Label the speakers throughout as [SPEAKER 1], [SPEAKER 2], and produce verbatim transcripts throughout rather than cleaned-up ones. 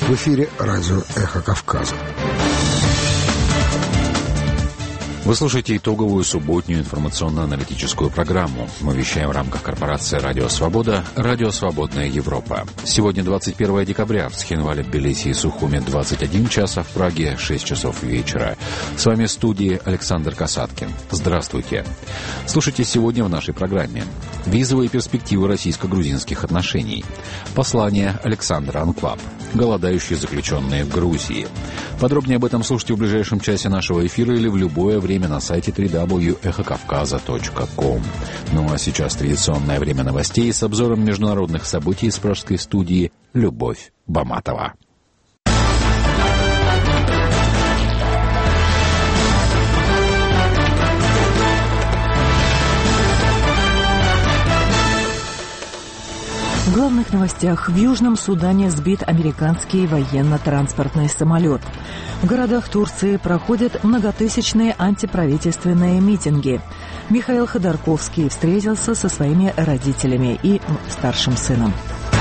[SPEAKER 1] В эфире радио «Эхо Кавказа».
[SPEAKER 2] Вы слушаете итоговую субботнюю информационно-аналитическую программу. Мы вещаем в рамках корпорации «Радио Свобода», «Радио Свободная Европа». Сегодня двадцать первое декабря, в Схинвале, Тбилиси и Сухуме двадцать один час, а в Праге шесть часов вечера. С вами в студии Александр Касаткин. Здравствуйте. Слушайте сегодня в нашей программе. Визовые перспективы российско-грузинских отношений. Послание Александра Анклап. Голодающие заключенные в Грузии. Подробнее об этом слушайте в ближайшем часе нашего эфира или в любое время на сайте дабл ю дабл ю дабл ю точка эхо кавказа точка ком. Ну а сейчас традиционное время новостей с обзором международных событий из пражской студии Любовь Баматова.
[SPEAKER 3] В главных новостях: в Южном Судане сбит американский военно-транспортный самолет. В городах Турции проходят многотысячные антиправительственные митинги. Михаил Ходорковский встретился со своими родителями и старшим сыном.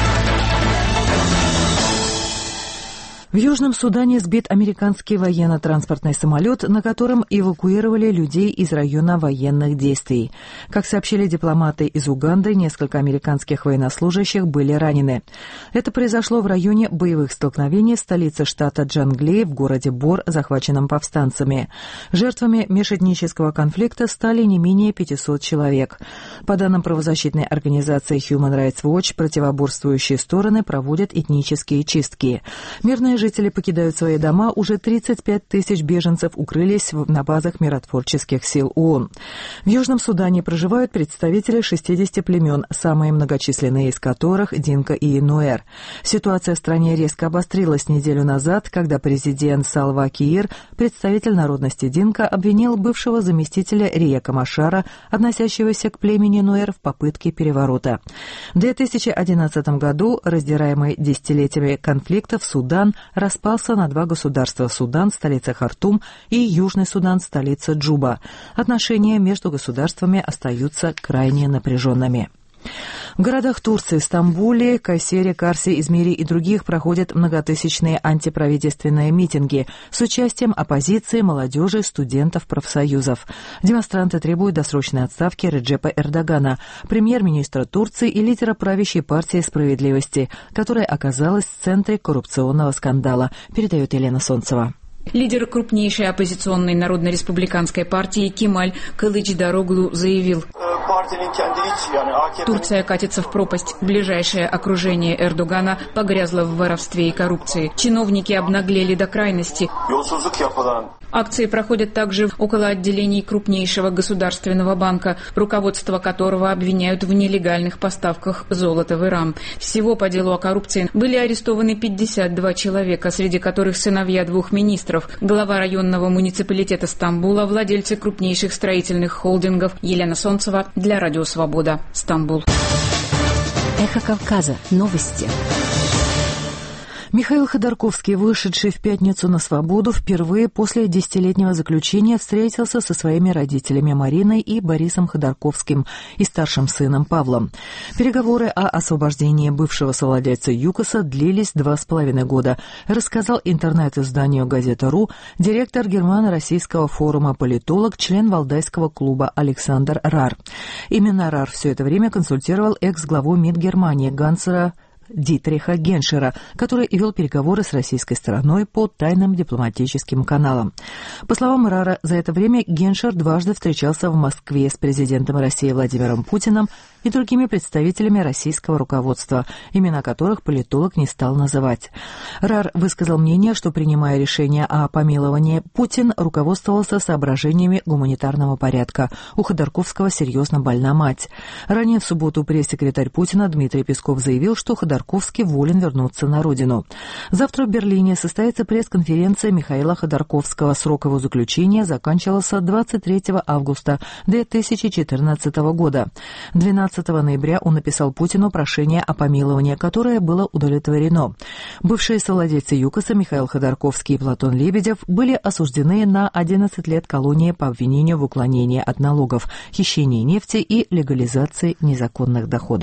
[SPEAKER 3] В Южном Судане сбит американский военно-транспортный самолет, на котором эвакуировали людей из района военных действий. Как сообщили дипломаты из Уганды, несколько американских военнослужащих были ранены. Это произошло в районе боевых столкновений в столице штата Джанглей, в городе Бор, захваченном повстанцами. Жертвами межэтнического конфликта стали не менее пятисот человек. По данным правозащитной организации Human Rights Watch, противоборствующие стороны проводят этнические чистки. Мирные жители покидают свои дома, уже тридцать пять тысяч беженцев укрылись на базах миротворческих сил ООН. В Южном Судане проживают представители шестидесяти племен, самые многочисленные из которых – Динка и Нуэр. Ситуация в стране резко обострилась неделю назад, когда президент Салва Киир, представитель народности Динка, обвинил бывшего заместителя Риека Машара, относящегося к племени Нуэр, в попытке переворота. В две тысячи одиннадцатом году, раздираемый десятилетиями конфликтов, Судан распался на два государства: Судан, столица Хартум, и Южный Судан, столица Джуба. Отношения между государствами остаются крайне напряженными. В городах Турции, Стамбуле, Кайсере, Карсе, Измире и других проходят многотысячные антиправительственные митинги с участием оппозиции, молодежи, студентов, профсоюзов. Демонстранты требуют досрочной отставки Реджепа Эрдогана, премьер-министра Турции и лидера правящей партии «Справедливости», которая оказалась в центре коррупционного скандала, передает Елена Солнцева.
[SPEAKER 4] Лидер крупнейшей оппозиционной народно-республиканской партии Кемаль Кылычдароглу заявил: Турция катится в пропасть. Ближайшее окружение Эрдогана погрязло в воровстве и коррупции. Чиновники обнаглели до крайности. Акции проходят также около отделений крупнейшего государственного банка, руководство которого обвиняют в нелегальных поставках золота в Иран. Всего по делу о коррупции были арестованы пятьдесят два человека, среди которых сыновья двух министров, глава районного муниципалитета Стамбула, владельцы крупнейших строительных холдингов. Елена Солнцева для Радио Свобода, Стамбул.
[SPEAKER 5] Эхо Кавказа. Новости.
[SPEAKER 3] Михаил Ходорковский, вышедший в пятницу на свободу, впервые после десятилетнего заключения встретился со своими родителями Мариной и Борисом Ходорковским и старшим сыном Павлом. Переговоры о освобождении бывшего совладельца ЮКОСа длились два с половиной года, рассказал интернет-изданию «Газета.ру» директор Германо-Российского форума политолог, член Валдайского клуба Александр Рар. Именно Рар все это время консультировал экс-главу МИД Германии Ганцера Дитриха Геншера, который вел переговоры с российской стороной по тайным дипломатическим каналам. По словам Рара, за это время Геншер дважды встречался в Москве с президентом России Владимиром Путиным и другими представителями российского руководства, имена которых политолог не стал называть. Рар высказал мнение, что, принимая решение о помиловании, Путин руководствовался соображениями гуманитарного порядка. У Ходорковского серьезно больна мать. Ранее в субботу пресс-секретарь Путина Дмитрий Песков заявил, что Ходорковский волен вернуться на родину. Завтра в Берлине состоится пресс-конференция Михаила Ходорковского. Срок его заключения заканчивался двадцать третьего августа две тысячи четырнадцатого года. двенадцатого ноября он написал Путину прошение о помиловании, которое было удовлетворено. Бывшие совладельцы ЮКОСа Михаил Ходорковский и Платон Лебедев были осуждены на одиннадцать лет колонии по обвинению в уклонении от налогов, хищении нефти и легализации незаконных доходов.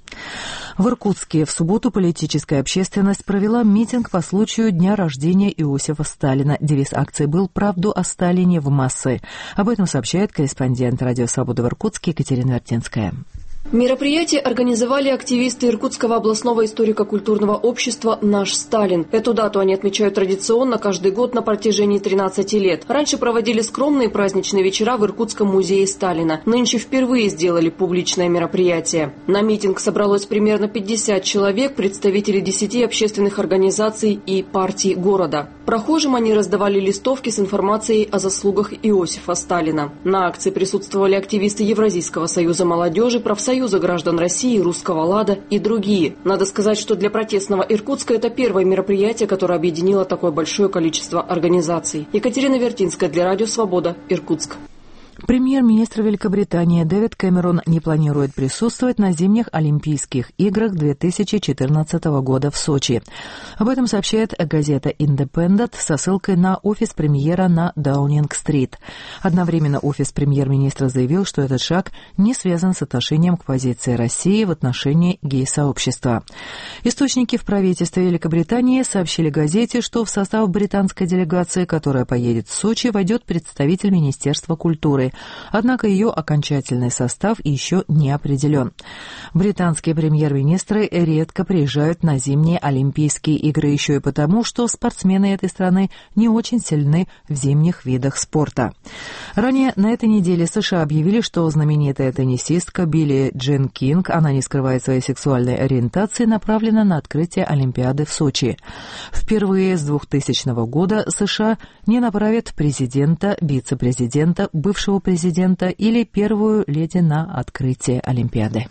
[SPEAKER 3] В Иркутске в субботу политическая общественность провела митинг по случаю дня рождения Иосифа Сталина. Девиз акции был «Правду о Сталине в массы». Об этом сообщает корреспондент «Радио Свобода» в Иркутске Екатерина Вертинская.
[SPEAKER 6] Мероприятие организовали активисты Иркутского областного историко-культурного общества «Наш Сталин». Эту дату они отмечают традиционно каждый год на протяжении тринадцати лет. Раньше проводили скромные праздничные вечера в Иркутском музее Сталина. Нынче впервые сделали публичное мероприятие. На митинг собралось примерно пятьдесят человек, представители десяти общественных организаций и партий города. Прохожим они раздавали листовки с информацией о заслугах Иосифа Сталина. На акции присутствовали активисты Евразийского союза молодежи, профсоюза граждан России, Русского Лада и другие. Надо сказать, что для протестного Иркутска это первое мероприятие, которое объединило такое большое количество организаций. Екатерина Вертинская для Радио Свобода, Иркутск.
[SPEAKER 3] Премьер-министр Великобритании Дэвид Кэмерон не планирует присутствовать на зимних Олимпийских играх две тысячи четырнадцатого года в Сочи. Об этом сообщает газета «Индепендент» со ссылкой на офис премьера на Даунинг-стрит. Одновременно офис премьер-министра заявил, что этот шаг не связан с отношением к позиции России в отношении гей-сообщества. Источники в правительстве Великобритании сообщили газете, что в состав британской делегации, которая поедет в Сочи, войдет представитель Министерства культуры. Однако ее окончательный состав еще не определен. Британские премьер-министры редко приезжают на зимние Олимпийские игры еще и потому, что спортсмены этой страны не очень сильны в зимних видах спорта. Ранее на этой неделе США объявили, что знаменитая теннисистка Билли Джин Кинг, она не скрывает своей сексуальной ориентации, направлена на открытие Олимпиады в Сочи. Впервые с двухтысячного года США не направят президента, вице-президента, бывшего президента или первую леди на открытие Олимпиады.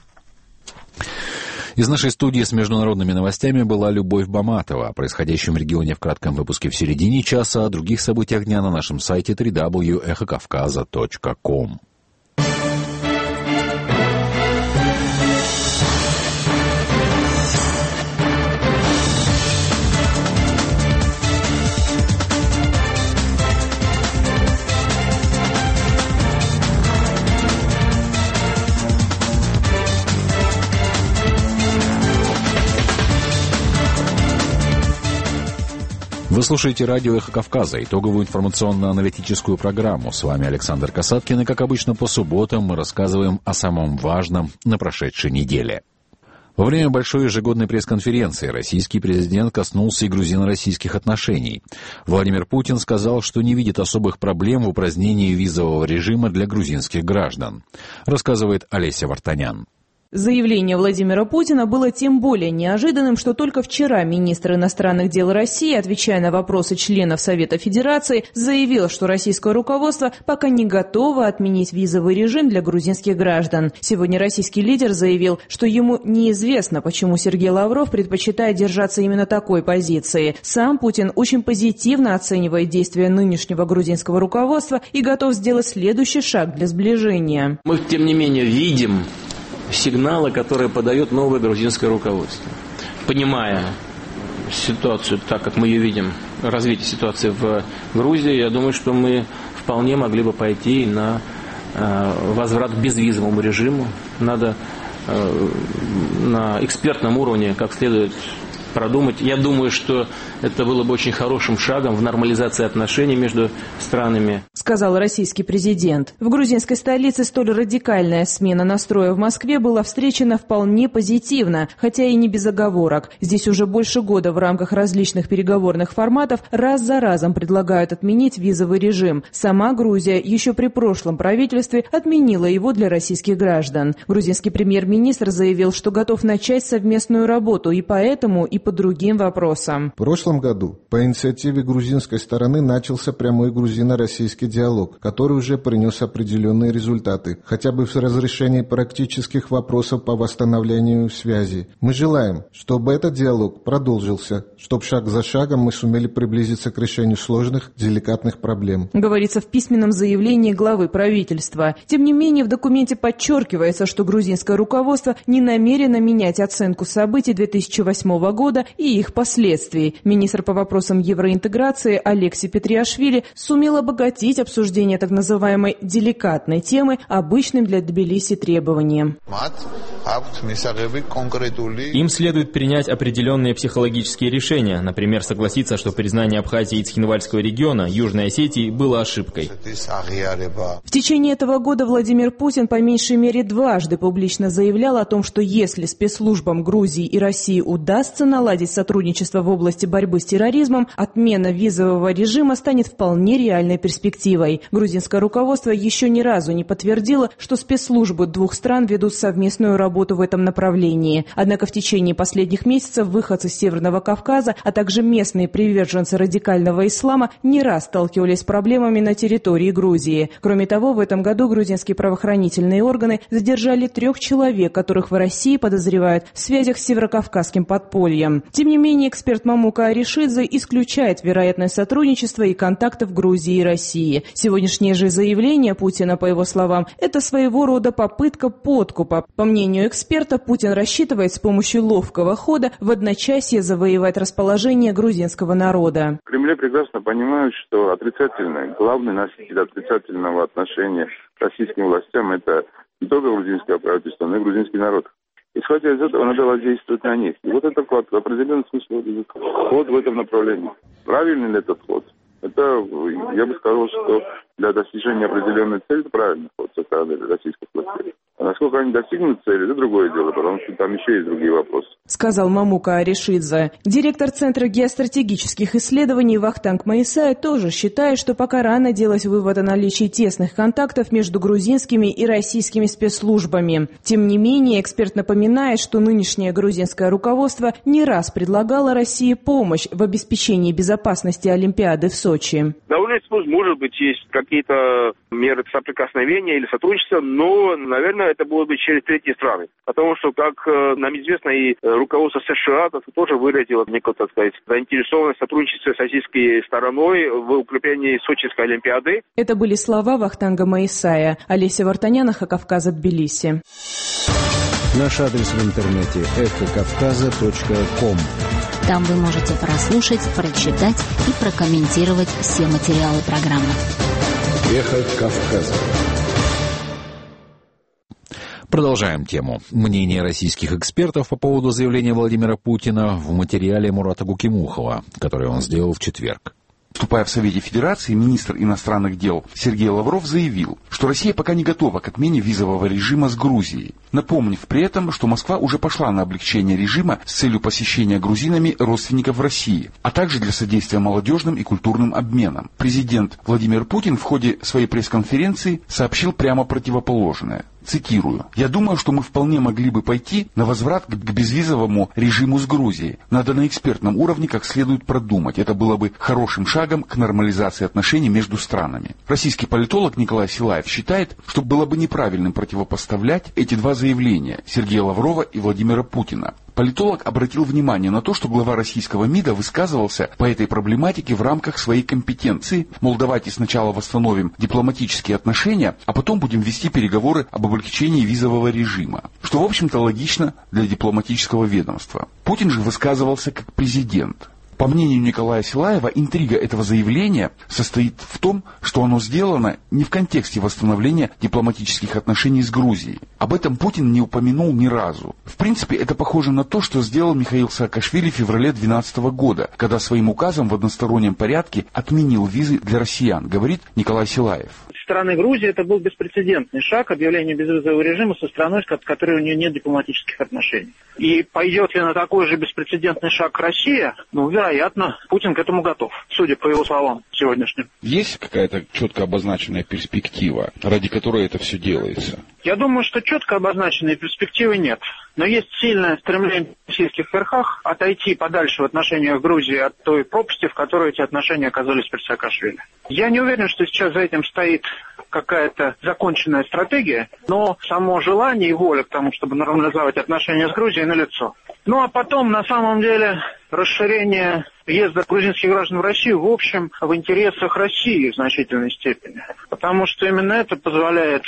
[SPEAKER 2] Из нашей студии с международными новостями была Любовь Баматова. О происходящем в регионе в кратком выпуске в середине часа, о других событиях дня на нашем сайте дабл ю дабл ю дабл ю точка эхо кавказа точка ком. Вы слушаете радио «Эхо Кавказа», итоговую информационно-аналитическую программу. С вами Александр Касаткин, и, как обычно, по субботам мы рассказываем о самом важном на прошедшей неделе. Во время большой ежегодной пресс-конференции российский президент коснулся и грузино-российских отношений. Владимир Путин сказал, что не видит особых проблем в упразднении визового режима для грузинских граждан. Рассказывает Олеся Вартанян.
[SPEAKER 7] Заявление Владимира Путина было тем более неожиданным, что только вчера министр иностранных дел России, отвечая на вопросы членов Совета Федерации, заявил, что российское руководство пока не готово отменить визовый режим для грузинских граждан. Сегодня российский лидер заявил, что ему неизвестно, почему Сергей Лавров предпочитает держаться именно такой позиции. Сам Путин очень позитивно оценивает действия нынешнего грузинского руководства и готов сделать следующий шаг для сближения.
[SPEAKER 8] Мы, тем не менее, видим сигналы, которые подает новое грузинское руководство. Понимая ситуацию так, как мы ее видим, развитие ситуации в Грузии, я думаю, что мы вполне могли бы пойти на э, возврат к безвизовому режиму. Надо э, на экспертном уровне как следует продумать. Я думаю, что это было бы очень хорошим шагом в нормализации отношений между странами.
[SPEAKER 7] Сказал российский президент. В грузинской столице столь радикальная смена настроя в Москве была встречена вполне позитивно, хотя и не без оговорок. Здесь уже больше года в рамках различных переговорных форматов раз за разом предлагают отменить визовый режим. Сама Грузия еще при прошлом правительстве отменила его для российских граждан. Грузинский премьер-министр заявил, что готов начать совместную работу и по этому, и по другим вопросам.
[SPEAKER 1] В прошлом году по инициативе грузинской стороны начался прямой грузино-российский диалог, который уже принес определенные результаты, хотя бы в разрешении практических вопросов по восстановлению связи. Мы желаем, чтобы этот диалог продолжился, чтобы шаг за шагом мы сумели приблизиться к решению сложных, деликатных проблем.
[SPEAKER 7] Говорится в письменном заявлении главы правительства. Тем не менее, в документе подчеркивается, что грузинское руководство не намерено менять оценку событий две тысячи восьмого года года и их последствий. Министр по вопросам евроинтеграции Алексей Петриашвили сумел обогатить обсуждение так называемой деликатной темы обычным для Тбилиси требованием.
[SPEAKER 9] Им следует принять определенные психологические решения, например, согласиться, что признание Абхазии и Цхинвальского региона Южной Осетии было ошибкой.
[SPEAKER 7] В течение этого года Владимир Путин по меньшей мере дважды публично заявлял о том, что если спецслужбам Грузии и России удастся наладить сотрудничество в области борьбы с терроризмом, отмена визового режима станет вполне реальной перспективой. Грузинское руководство еще ни разу не подтвердило, что спецслужбы двух стран ведут совместную работу в этом направлении. Однако в течение последних месяцев выходцы с Северного Кавказа, а также местные приверженцы радикального ислама не раз сталкивались с проблемами на территории Грузии. Кроме того, в этом году грузинские правоохранительные органы задержали трех человек, которых в России подозревают в связях с северокавказским подпольем. Тем не менее, эксперт Мамука Аришидзе исключает вероятность сотрудничества и контактов Грузии и России. Сегодняшнее же заявление Путина, по его словам, это своего рода попытка подкупа. По мнению эксперта, Путин рассчитывает с помощью ловкого хода в одночасье завоевать расположение грузинского народа.
[SPEAKER 10] В Кремле прекрасно понимают, что отрицательный, главный носитель отрицательного отношения к российским властям – это не только грузинское правительство, но и грузинский народ. Исходя из этого, надо воздействовать на них. И вот это вклад в определенном смысле ход в этом направлении. Правильный ли этот ход? Это, я бы сказал, что для достижения определенной цели это правильный ход со стороны российских властей. А насколько они достигнут цели, это другое дело, потому что там еще есть другие вопросы.
[SPEAKER 7] Сказал Мамука Аришидзе. Директор Центра геостратегических исследований Вахтанг Маисай тоже считает, что пока рано делать вывод о наличии тесных контактов между грузинскими и российскими спецслужбами. Тем не менее, эксперт напоминает, что нынешнее грузинское руководство не раз предлагало России помощь в обеспечении безопасности Олимпиады в Сочи.
[SPEAKER 11] Довольно, может быть, есть какие-то меры соприкосновения или сотрудничества, но, наверное, это будет быть через третьи страны. Потому что, как нам известно, и руководство США тоже выразило некую, так сказать, заинтересованность в сотрудничестве с российской стороной в укреплении Сочинской Олимпиады.
[SPEAKER 7] Это были слова Вахтанга Маисая. Олеся Вартанян, Эхо Кавказа, Тбилиси.
[SPEAKER 12] Наш адрес в интернете эхо кавказа точка ком.
[SPEAKER 5] Там вы можете прослушать, прочитать и прокомментировать все материалы программы.
[SPEAKER 12] Эхо Кавказа.
[SPEAKER 2] Продолжаем тему. Мнение российских экспертов по поводу заявления Владимира Путина в материале Мурата Гукимухова, который он сделал в четверг.
[SPEAKER 13] Вступая в Совете Федерации, министр иностранных дел Сергей Лавров заявил, что Россия пока не готова к отмене визового режима с Грузией, напомнив при этом, что Москва уже пошла на облегчение режима с целью посещения грузинами родственников в России, а также для содействия молодежным и культурным обменам. Президент Владимир Путин в ходе своей пресс-конференции сообщил прямо противоположное. Цитирую. «Я думаю, что мы вполне могли бы пойти на возврат к безвизовому режиму с Грузией. Надо на экспертном уровне как следует продумать. Это было бы хорошим шагом к нормализации отношений между странами». Российский политолог Николай Силаев считает, что было бы неправильным противопоставлять эти два заявления Сергея Лаврова и Владимира Путина. Политолог обратил внимание на то, что глава российского МИДа высказывался по этой проблематике в рамках своей компетенции, мол, давайте сначала восстановим дипломатические отношения, а потом будем вести переговоры об облегчении визового режима, что, в общем-то, логично для дипломатического ведомства. Путин же высказывался как президент. По мнению Николая Силаева, интрига этого заявления состоит в том, что оно сделано не в контексте восстановления дипломатических отношений с Грузией. Об этом Путин не упомянул ни разу. В принципе, это похоже на то, что сделал Михаил Саакашвили в феврале две тысячи двенадцатого года, когда своим указом в одностороннем порядке отменил визы для россиян, говорит Николай Силаев.
[SPEAKER 14] Со стороны Грузии это был беспрецедентный шаг объявления безвизового режима со страной, с которой у нее нет дипломатических отношений. И пойдет ли на такой же беспрецедентный шаг Россия? Ну, вероятно, Путин к этому готов, судя по его словам сегодняшним.
[SPEAKER 13] Есть какая-то четко обозначенная перспектива, ради которой это все делается?
[SPEAKER 14] Я думаю, что четко обозначенной перспективы нет. Но есть сильное стремление в российских верхах отойти подальше в отношениях Грузии от той пропасти, в которой эти отношения оказались при Саакашвили. Я не уверен, что сейчас за этим стоит какая-то законченная стратегия, но само желание и воля к тому, чтобы нормализовать отношения с Грузией, налицо. Ну а потом, на самом деле, расширение въезда грузинских граждан в Россию, в общем, в интересах России в значительной степени. Потому что именно это позволяет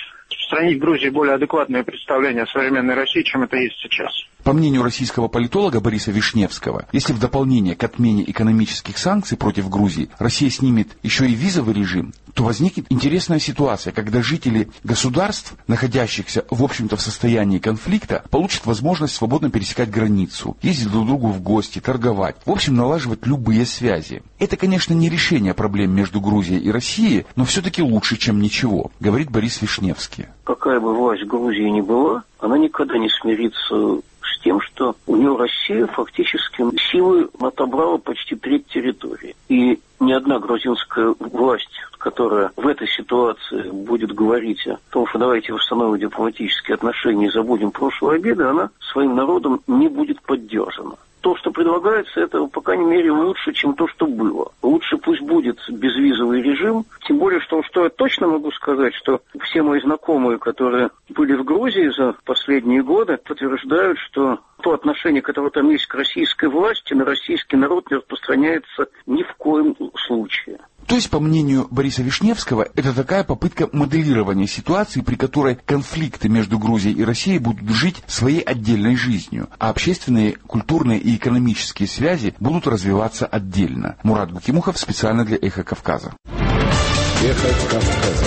[SPEAKER 14] распространить в Грузии более адекватное представление о современной России, чем это есть сейчас.
[SPEAKER 13] По мнению российского политолога Бориса Вишневского, если в дополнение к отмене экономических санкций против Грузии Россия снимет еще и визовый режим, то возникнет интересная ситуация, когда жители государств, находящихся, в общем-то, в состоянии конфликта, получат возможность свободно пересекать границу, ездить друг к другу в гости, торговать, в общем, налаживать любые связи. Это, конечно, не решение проблем между Грузией и Россией, но все-таки лучше, чем ничего, говорит Борис Вишневский.
[SPEAKER 15] Какая бы власть в Грузии ни была, она никогда не смирится с тем, что у нее Россия фактически силой отобрала почти треть территории. И ни одна грузинская власть, которая в этой ситуации будет говорить о том, что давайте восстановим дипломатические отношения и забудем прошлые обиды, она своим народом не будет поддержана. То, что предлагается, это, по крайней мере, лучше, чем то, что было. Лучше пусть будет безвизовый режим. Тем более, что, что я точно могу сказать, что все мои знакомые, которые были в Грузии за последние годы, подтверждают, что то отношение, которое там есть к российской власти, на российский народ не распространяется ни в коем случае.
[SPEAKER 13] То есть, по мнению Бориса Вишневского, это такая попытка моделирования ситуации, при которой конфликты между Грузией и Россией будут жить своей отдельной жизнью, а общественные, культурные и экономические связи будут развиваться отдельно. Мурат Гукимухов специально для «Эхо Кавказа».
[SPEAKER 12] «Эхо Кавказа».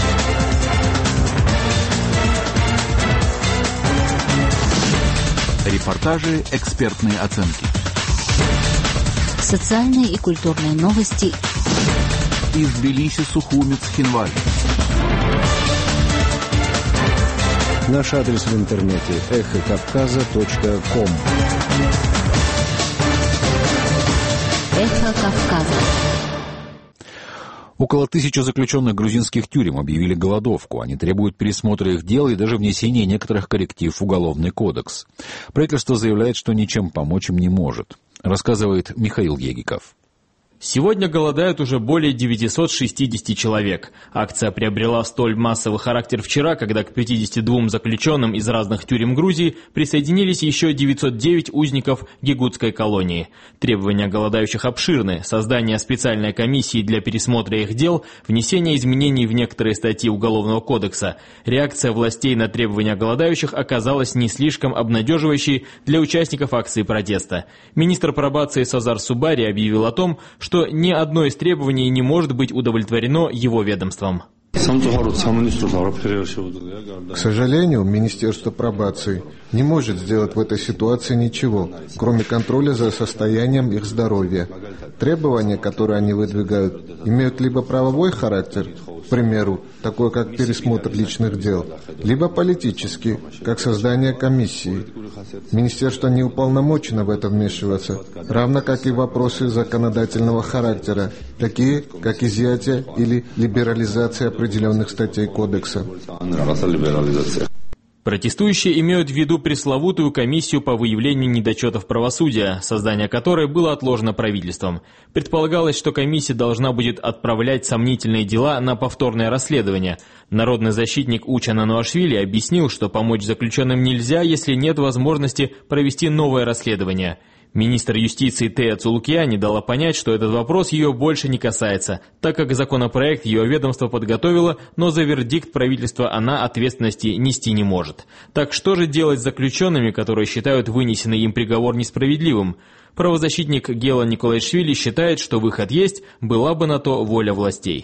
[SPEAKER 2] Репортажи, экспертные оценки.
[SPEAKER 5] Социальные и культурные новости.
[SPEAKER 2] Из Тбилиси, Сухуми, Цхинваль.
[SPEAKER 12] Наш адрес в интернете эхо кавказа точка ком.
[SPEAKER 5] Эхо Кавказа.
[SPEAKER 2] Около тысячи заключенных грузинских тюрем объявили голодовку. Они требуют пересмотра их дел и даже внесения некоторых корректив в Уголовный кодекс. Правительство заявляет, что ничем помочь им не может. Рассказывает Михаил Егиков.
[SPEAKER 9] Сегодня голодают уже более девятьсот шестьдесят человек. Акция приобрела столь массовый характер вчера, когда к пятидесяти двум заключенным из разных тюрем Грузии присоединились еще девятьсот девять узников гигутской колонии. Требования голодающих обширны: создание специальной комиссии для пересмотра их дел, внесение изменений в некоторые статьи Уголовного кодекса. Реакция властей на требования голодающих оказалась не слишком обнадеживающей для участников акции протеста. Министр пробации Сазар Субари объявил о том, что что ни одно из требований не может быть удовлетворено его ведомством.
[SPEAKER 1] К сожалению, Министерство пробации не может сделать в этой ситуации ничего, кроме контроля за состоянием их здоровья. Требования, которые они выдвигают, имеют либо правовой характер, к примеру, такой как пересмотр личных дел, либо политический, как создание комиссии. Министерство не уполномочено в это вмешиваться, равно как и вопросы законодательного характера, такие как изъятие или либерализация определенных статей кодекса.
[SPEAKER 9] Протестующие имеют в виду пресловутую комиссию по выявлению недочетов правосудия, создание которой было отложено правительством. Предполагалось, что комиссия должна будет отправлять сомнительные дела на повторное расследование. Народный защитник Учан Ануашвили объяснил, что помочь заключенным нельзя, если нет возможности провести новое расследование. Министр юстиции Тея Цулукияни дала понять, что этот вопрос ее больше не касается, так как законопроект ее ведомство подготовило, но за вердикт правительства она ответственности нести не может. Так что же делать с заключенными, которые считают вынесенный им приговор несправедливым? Правозащитник Гела Николаишвили считает, что выход есть, была бы на то воля властей.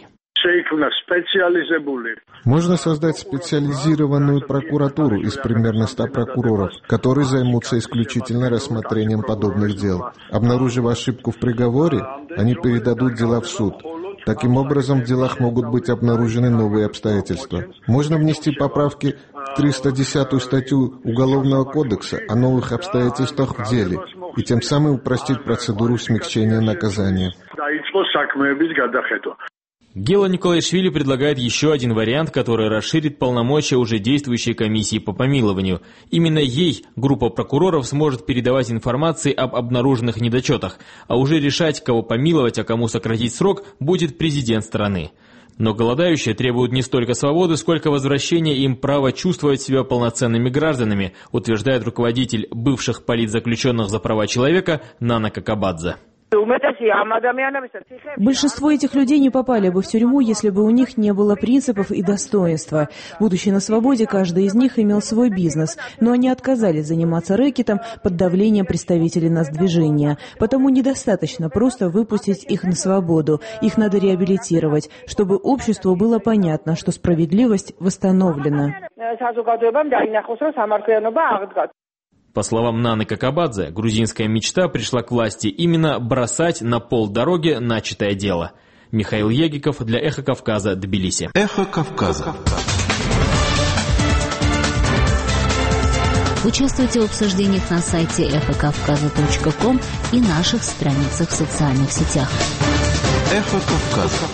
[SPEAKER 1] Можно создать специализированную прокуратуру из примерно ста прокуроров, которые займутся исключительно рассмотрением подобных дел. Обнаружив ошибку в приговоре, они передадут дела в суд. Таким образом, в делах могут быть обнаружены новые обстоятельства. Можно внести поправки в триста десятую статью Уголовного кодекса о новых обстоятельствах в деле и тем самым упростить процедуру смягчения наказания.
[SPEAKER 9] Гела Николаишвили предлагает еще один вариант, который расширит полномочия уже действующей комиссии по помилованию. Именно ей группа прокуроров сможет передавать информацию об обнаруженных недочетах, а уже решать, кого помиловать, а кому сократить срок, будет президент страны. Но голодающие требуют не столько свободы, сколько возвращения им права чувствовать себя полноценными гражданами, утверждает руководитель бывших политзаключенных за права человека Нана Какабадзе.
[SPEAKER 7] Большинство этих людей не попали бы в тюрьму, если бы у них не было принципов и достоинства. Будучи на свободе, каждый из них имел свой бизнес, но они отказались заниматься рэкетом под давлением представителей Нацдвижения. Потому недостаточно просто выпустить их на свободу. Их надо реабилитировать, чтобы обществу было понятно, что справедливость восстановлена.
[SPEAKER 9] По словам Наны Какабадзе, грузинская мечта пришла к власти именно бросать на полдороги начатое дело. Михаил Егиков для «Эхо Кавказа», Тбилиси.
[SPEAKER 16] «Эхо Кавказа».
[SPEAKER 5] Участвуйте в обсуждениях на сайте эхо кавказа точка ком и наших страницах в социальных сетях.
[SPEAKER 16] «Эхо Кавказа».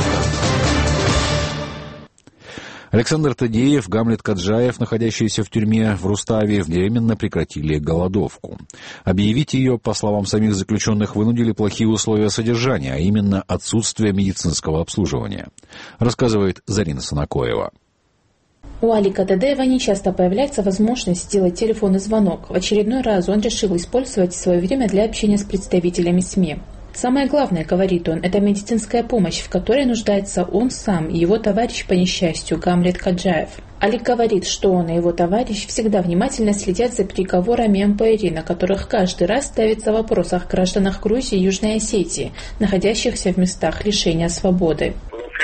[SPEAKER 2] Александр Тадеев, Гамлет Каджаев, находящиеся в тюрьме в Руставе, временно прекратили голодовку. Объявить ее, по словам самих заключенных, вынудили плохие условия содержания, а именно отсутствие медицинского обслуживания, рассказывает Зарина Санакоева.
[SPEAKER 17] У Алика Тадеева нечасто появляется возможность сделать телефонный звонок. В очередной раз он решил использовать свое время для общения с представителями СМИ. Самое главное, говорит он, это медицинская помощь, в которой нуждается он сам и его товарищ по несчастью Гамлет Каджаев. Алик говорит, что он и его товарищ всегда внимательно следят за переговорами эм пэ эр и, на которых каждый раз ставится вопрос о гражданах Грузии и Южной Осетии, находящихся в местах лишения свободы.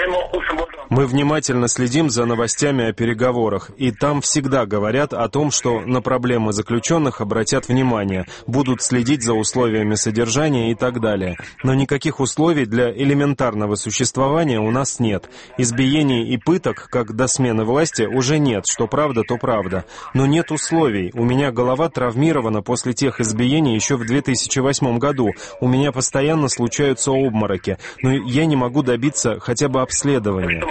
[SPEAKER 18] Мы внимательно следим за новостями о переговорах, и там всегда говорят о том, что на проблемы заключенных обратят внимание, будут следить за условиями содержания и так далее. Но никаких условий для элементарного существования у нас нет. Избиений и пыток, как до смены власти, уже нет, что правда, то правда. Но нет условий. У меня голова травмирована после тех избиений еще в две тысячи восьмом году. У меня постоянно случаются обмороки, но я не могу добиться хотя бы обследования.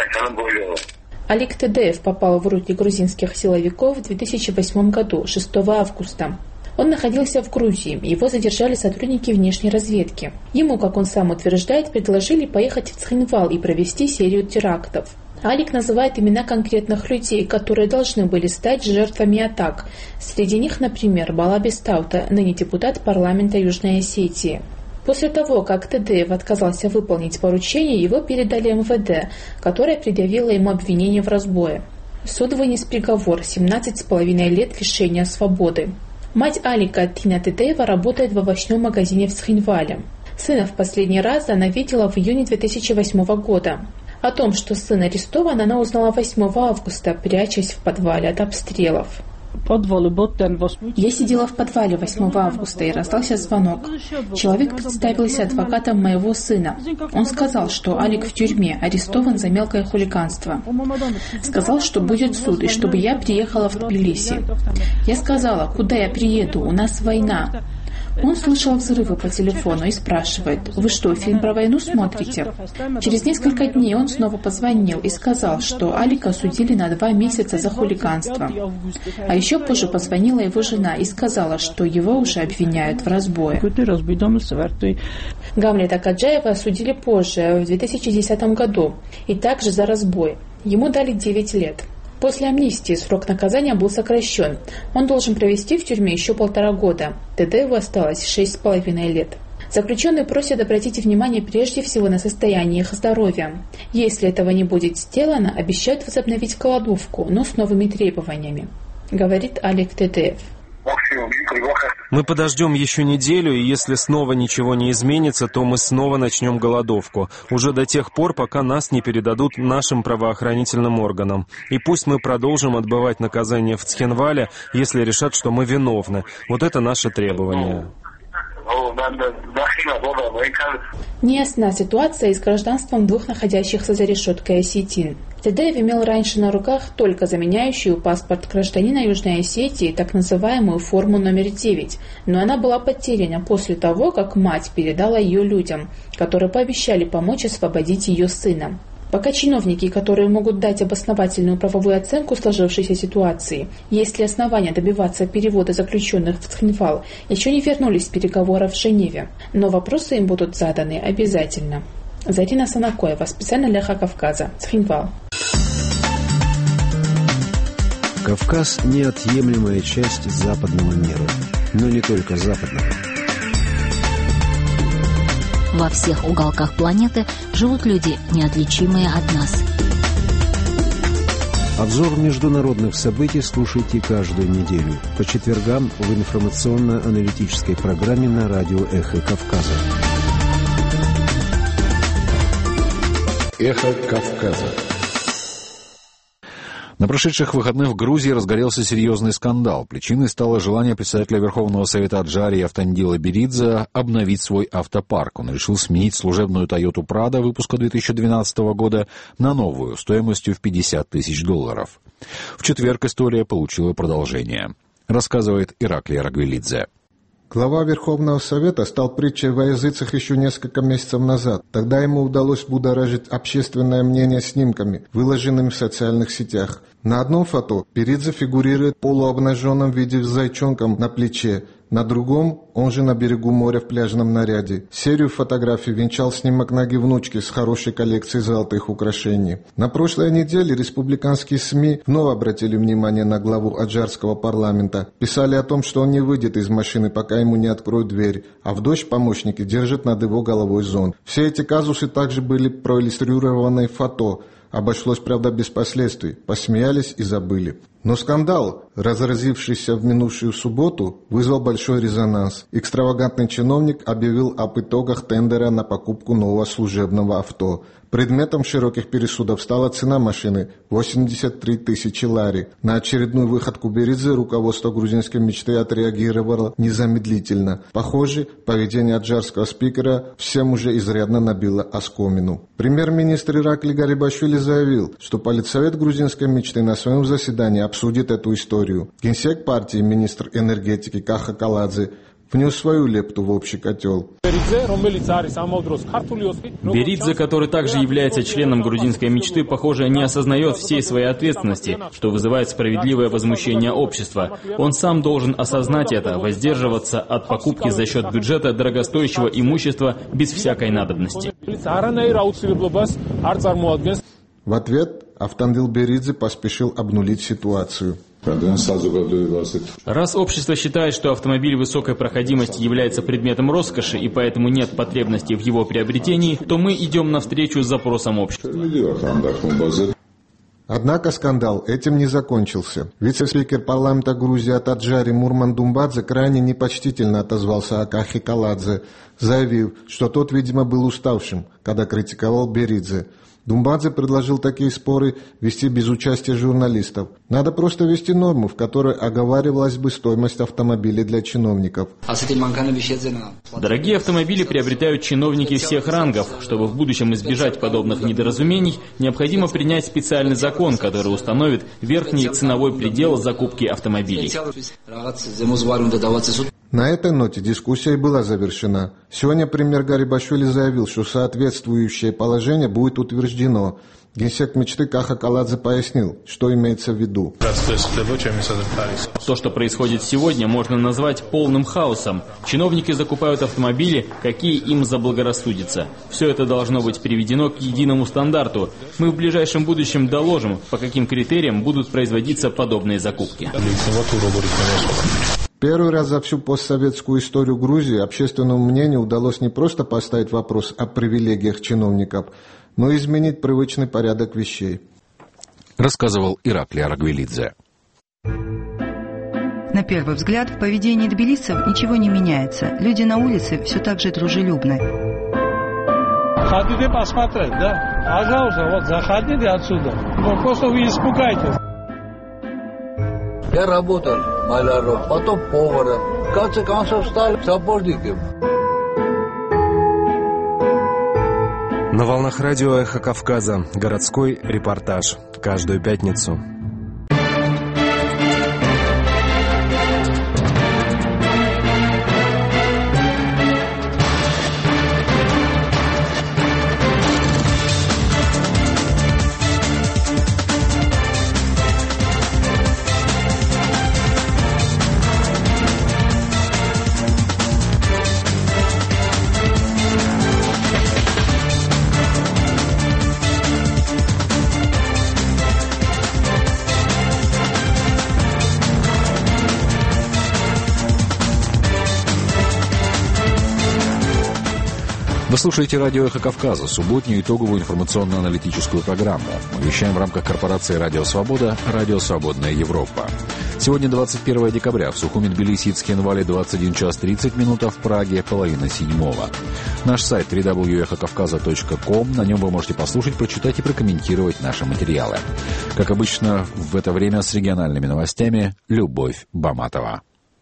[SPEAKER 17] Алик Тадеев попал в руки грузинских силовиков в две тысячи восьмом году, шестого августа. Он находился в Грузии, его задержали сотрудники внешней разведки. Ему, как он сам утверждает, предложили поехать в Цхинвал и провести серию терактов. Алик называет имена конкретных людей, которые должны были стать жертвами атак. Среди них, например, Балаби Стаута, ныне депутат парламента Южной Осетии. После того, как Тадеев отказался выполнить поручение, его передали эм вэ дэ, которое предъявило ему обвинение в разбое. Суд вынес приговор – семнадцать с половиной лет лишения свободы. Мать Алика, Тина Тадеева, работает в овощном магазине в Цхинвале. Сына в последний раз она видела в июне две тысячи восьмого года. О том, что сын арестован, она узнала восьмого августа, прячась в подвале от обстрелов. Я сидела в подвале восьмого августа и раздался звонок. Человек представился адвокатом моего сына. Он сказал, что Алик в тюрьме, арестован за мелкое хулиганство. Сказал, что будет суд и чтобы я приехала в Тбилиси. Я сказала, куда я приеду, у нас война. Он слышал взрывы по телефону и спрашивает: «Вы что, фильм про войну смотрите?» Через несколько дней он снова позвонил и сказал, что Алика осудили на два месяца за хулиганство. А еще позже позвонила его жена и сказала, что его уже обвиняют в разбое. Гамлета Каджаева осудили позже, в две тысячи десятом году, и также за разбой. Ему дали девять лет. После амнистии срок наказания был сокращен. Он должен провести в тюрьме еще полтора года. Тадееву осталось шесть с половиной лет. Заключенные просят обратить внимание прежде всего на состояние их здоровья. Если этого не будет сделано, обещают возобновить голодовку, но с новыми требованиями, говорит Алик Тадеев.
[SPEAKER 18] Мы подождем еще неделю, и если снова ничего не изменится, то мы снова начнем голодовку. Уже до тех пор, пока нас не передадут нашим правоохранительным органам. И пусть мы продолжим отбывать наказание в Цхинвале, если решат, что мы виновны. Вот это наше требование.
[SPEAKER 17] Неясна ситуация и с гражданством двух находящихся за решеткой осетин. Тадеев имел раньше на руках только заменяющую паспорт гражданина Южной Осетии, так называемую форму номер девять, но она была потеряна после того, как мать передала ее людям, которые пообещали помочь освободить ее сына. Пока чиновники, которые могут дать обосновательную правовую оценку сложившейся ситуации, есть ли основания добиваться перевода заключенных в Цхинвал, еще не вернулись с переговоров в Женеве, но вопросы им будут заданы обязательно. Зарина Санакоева, специально для «Эхо Кавказа», Цхинвал.
[SPEAKER 12] Кавказ – неотъемлемая часть западного мира, но не только западного.
[SPEAKER 5] во всех уголках планеты живут люди, неотличимые от нас.
[SPEAKER 12] Обзор международных событий слушайте каждую неделю по четвергам в информационно-аналитической программе на радио «Эхо Кавказа».
[SPEAKER 16] «Эхо Кавказа».
[SPEAKER 2] На прошедших выходных в Грузии разгорелся серьезный скандал. Причиной стало желание председателя Верховного Совета Аджарии Автандила Беридзе обновить свой автопарк. Он решил сменить служебную Toyota Prado выпуска две тысячи двенадцатого года на новую, стоимостью в пятьдесят тысяч долларов. В четверг история получила продолжение. Рассказывает Ираклий Аргвелидзе.
[SPEAKER 1] Глава Верховного Совета стал притчей во языцах еще несколько месяцев назад. Тогда ему удалось будоражить общественное мнение снимками, выложенными в социальных сетях. На одном фото Беридзе фигурирует в полуобнаженном виде с зайчонком на плече, на другом он же на берегу моря в пляжном наряде. Серию фотографий венчал снимок ноги внучки с хорошей коллекцией золотых украшений. На прошлой неделе республиканские СМИ вновь обратили внимание на главу аджарского парламента. Писали о том, что он не выйдет из машины, пока ему не откроют дверь, а в дождь помощники держат над его головой зонт. Все эти казусы также были проиллюстрированы в фото. Обошлось, правда, без последствий. Посмеялись и забыли. Но скандал, разразившийся в минувшую субботу, вызвал большой резонанс. Экстравагантный чиновник объявил об итогах тендера на покупку нового служебного авто. Предметом широких пересудов стала цена машины – восемьдесят три тысячи лари. На очередную выходку Беридзе руководство грузинской мечты отреагировало незамедлительно. Похоже, поведение аджарского спикера всем уже изрядно набило оскомину. Премьер-министр Ираклий Гарибашвили заявил, что политсовет грузинской мечты на своем заседании обсудит эту историю. Генсек партии, министр энергетики Каха Каладзе, внес свою лепту в общий котел.
[SPEAKER 9] Беридзе, который также является членом грузинской мечты, похоже, не осознает всей своей ответственности, что вызывает справедливое возмущение общества. Он сам должен осознать это, воздерживаться от покупки за счет бюджета дорогостоящего имущества без всякой надобности.
[SPEAKER 1] В ответ Автандил Беридзе поспешил обнулить ситуацию.
[SPEAKER 9] Раз общество считает, что автомобиль высокой проходимости является предметом роскоши и поэтому нет потребности в его приобретении, то мы идем навстречу запросам общества.
[SPEAKER 1] Однако скандал этим не закончился. Вице-спикер парламента Грузии от Аджари Мурман Думбадзе крайне непочтительно отозвался о Кахе Каладзе, заявив, что тот, видимо, был уставшим, когда критиковал Беридзе. Думбадзе предложил такие споры вести без участия журналистов. Надо просто ввести норму, в которой оговаривалась бы стоимость автомобилей для чиновников.
[SPEAKER 9] Дорогие автомобили приобретают чиновники всех рангов. Чтобы в будущем избежать подобных недоразумений, необходимо принять специальный закон, который установит верхний ценовой предел закупки автомобилей.
[SPEAKER 1] На этой ноте дискуссия и была завершена. Сегодня премьер Гарибашвили заявил, что соответствующее положение будет утверждено. Генсек мечты Каха Каладзе пояснил, что имеется в виду.
[SPEAKER 9] То, что происходит сегодня, можно назвать полным хаосом. Чиновники закупают автомобили, какие им заблагорассудится. Все это должно быть приведено к единому стандарту. Мы в ближайшем будущем доложим, по каким критериям будут производиться подобные закупки.
[SPEAKER 1] Первый раз за всю постсоветскую историю Грузии общественному мнению удалось не просто поставить вопрос о привилегиях чиновников, но и изменить привычный порядок вещей.
[SPEAKER 2] Рассказывал Ираклий Аргвелидзе.
[SPEAKER 19] На первый взгляд, в поведении тбилисцев ничего не меняется. Люди на улице все так же дружелюбны.
[SPEAKER 20] Хотите посмотреть, да? Пожалуйста, вот заходите отсюда. Вы просто вы испугаетесь.
[SPEAKER 21] Я работал маляром, потом поваром. В конце концов стал сапожником.
[SPEAKER 18] На волнах радио «Эхо Кавказа» городской репортаж. Каждую пятницу.
[SPEAKER 2] Вы слушаете радио «Эхо Кавказа», субботнюю итоговую информационно-аналитическую программу. Мы вещаем в рамках корпорации «Радио Свобода», «Радио Свободная Европа». Сегодня двадцать первое декабря. В Сухуми, Тбилиси и Цхинвале двадцать один час тридцать минут, а в Праге половина седьмого. Наш сайт дабл ю дабл ю дабл ю точка эхо кавказа точка ком. На нем вы можете послушать, прочитать и прокомментировать наши материалы. Как обычно, в это время с региональными новостями Любовь Баматова.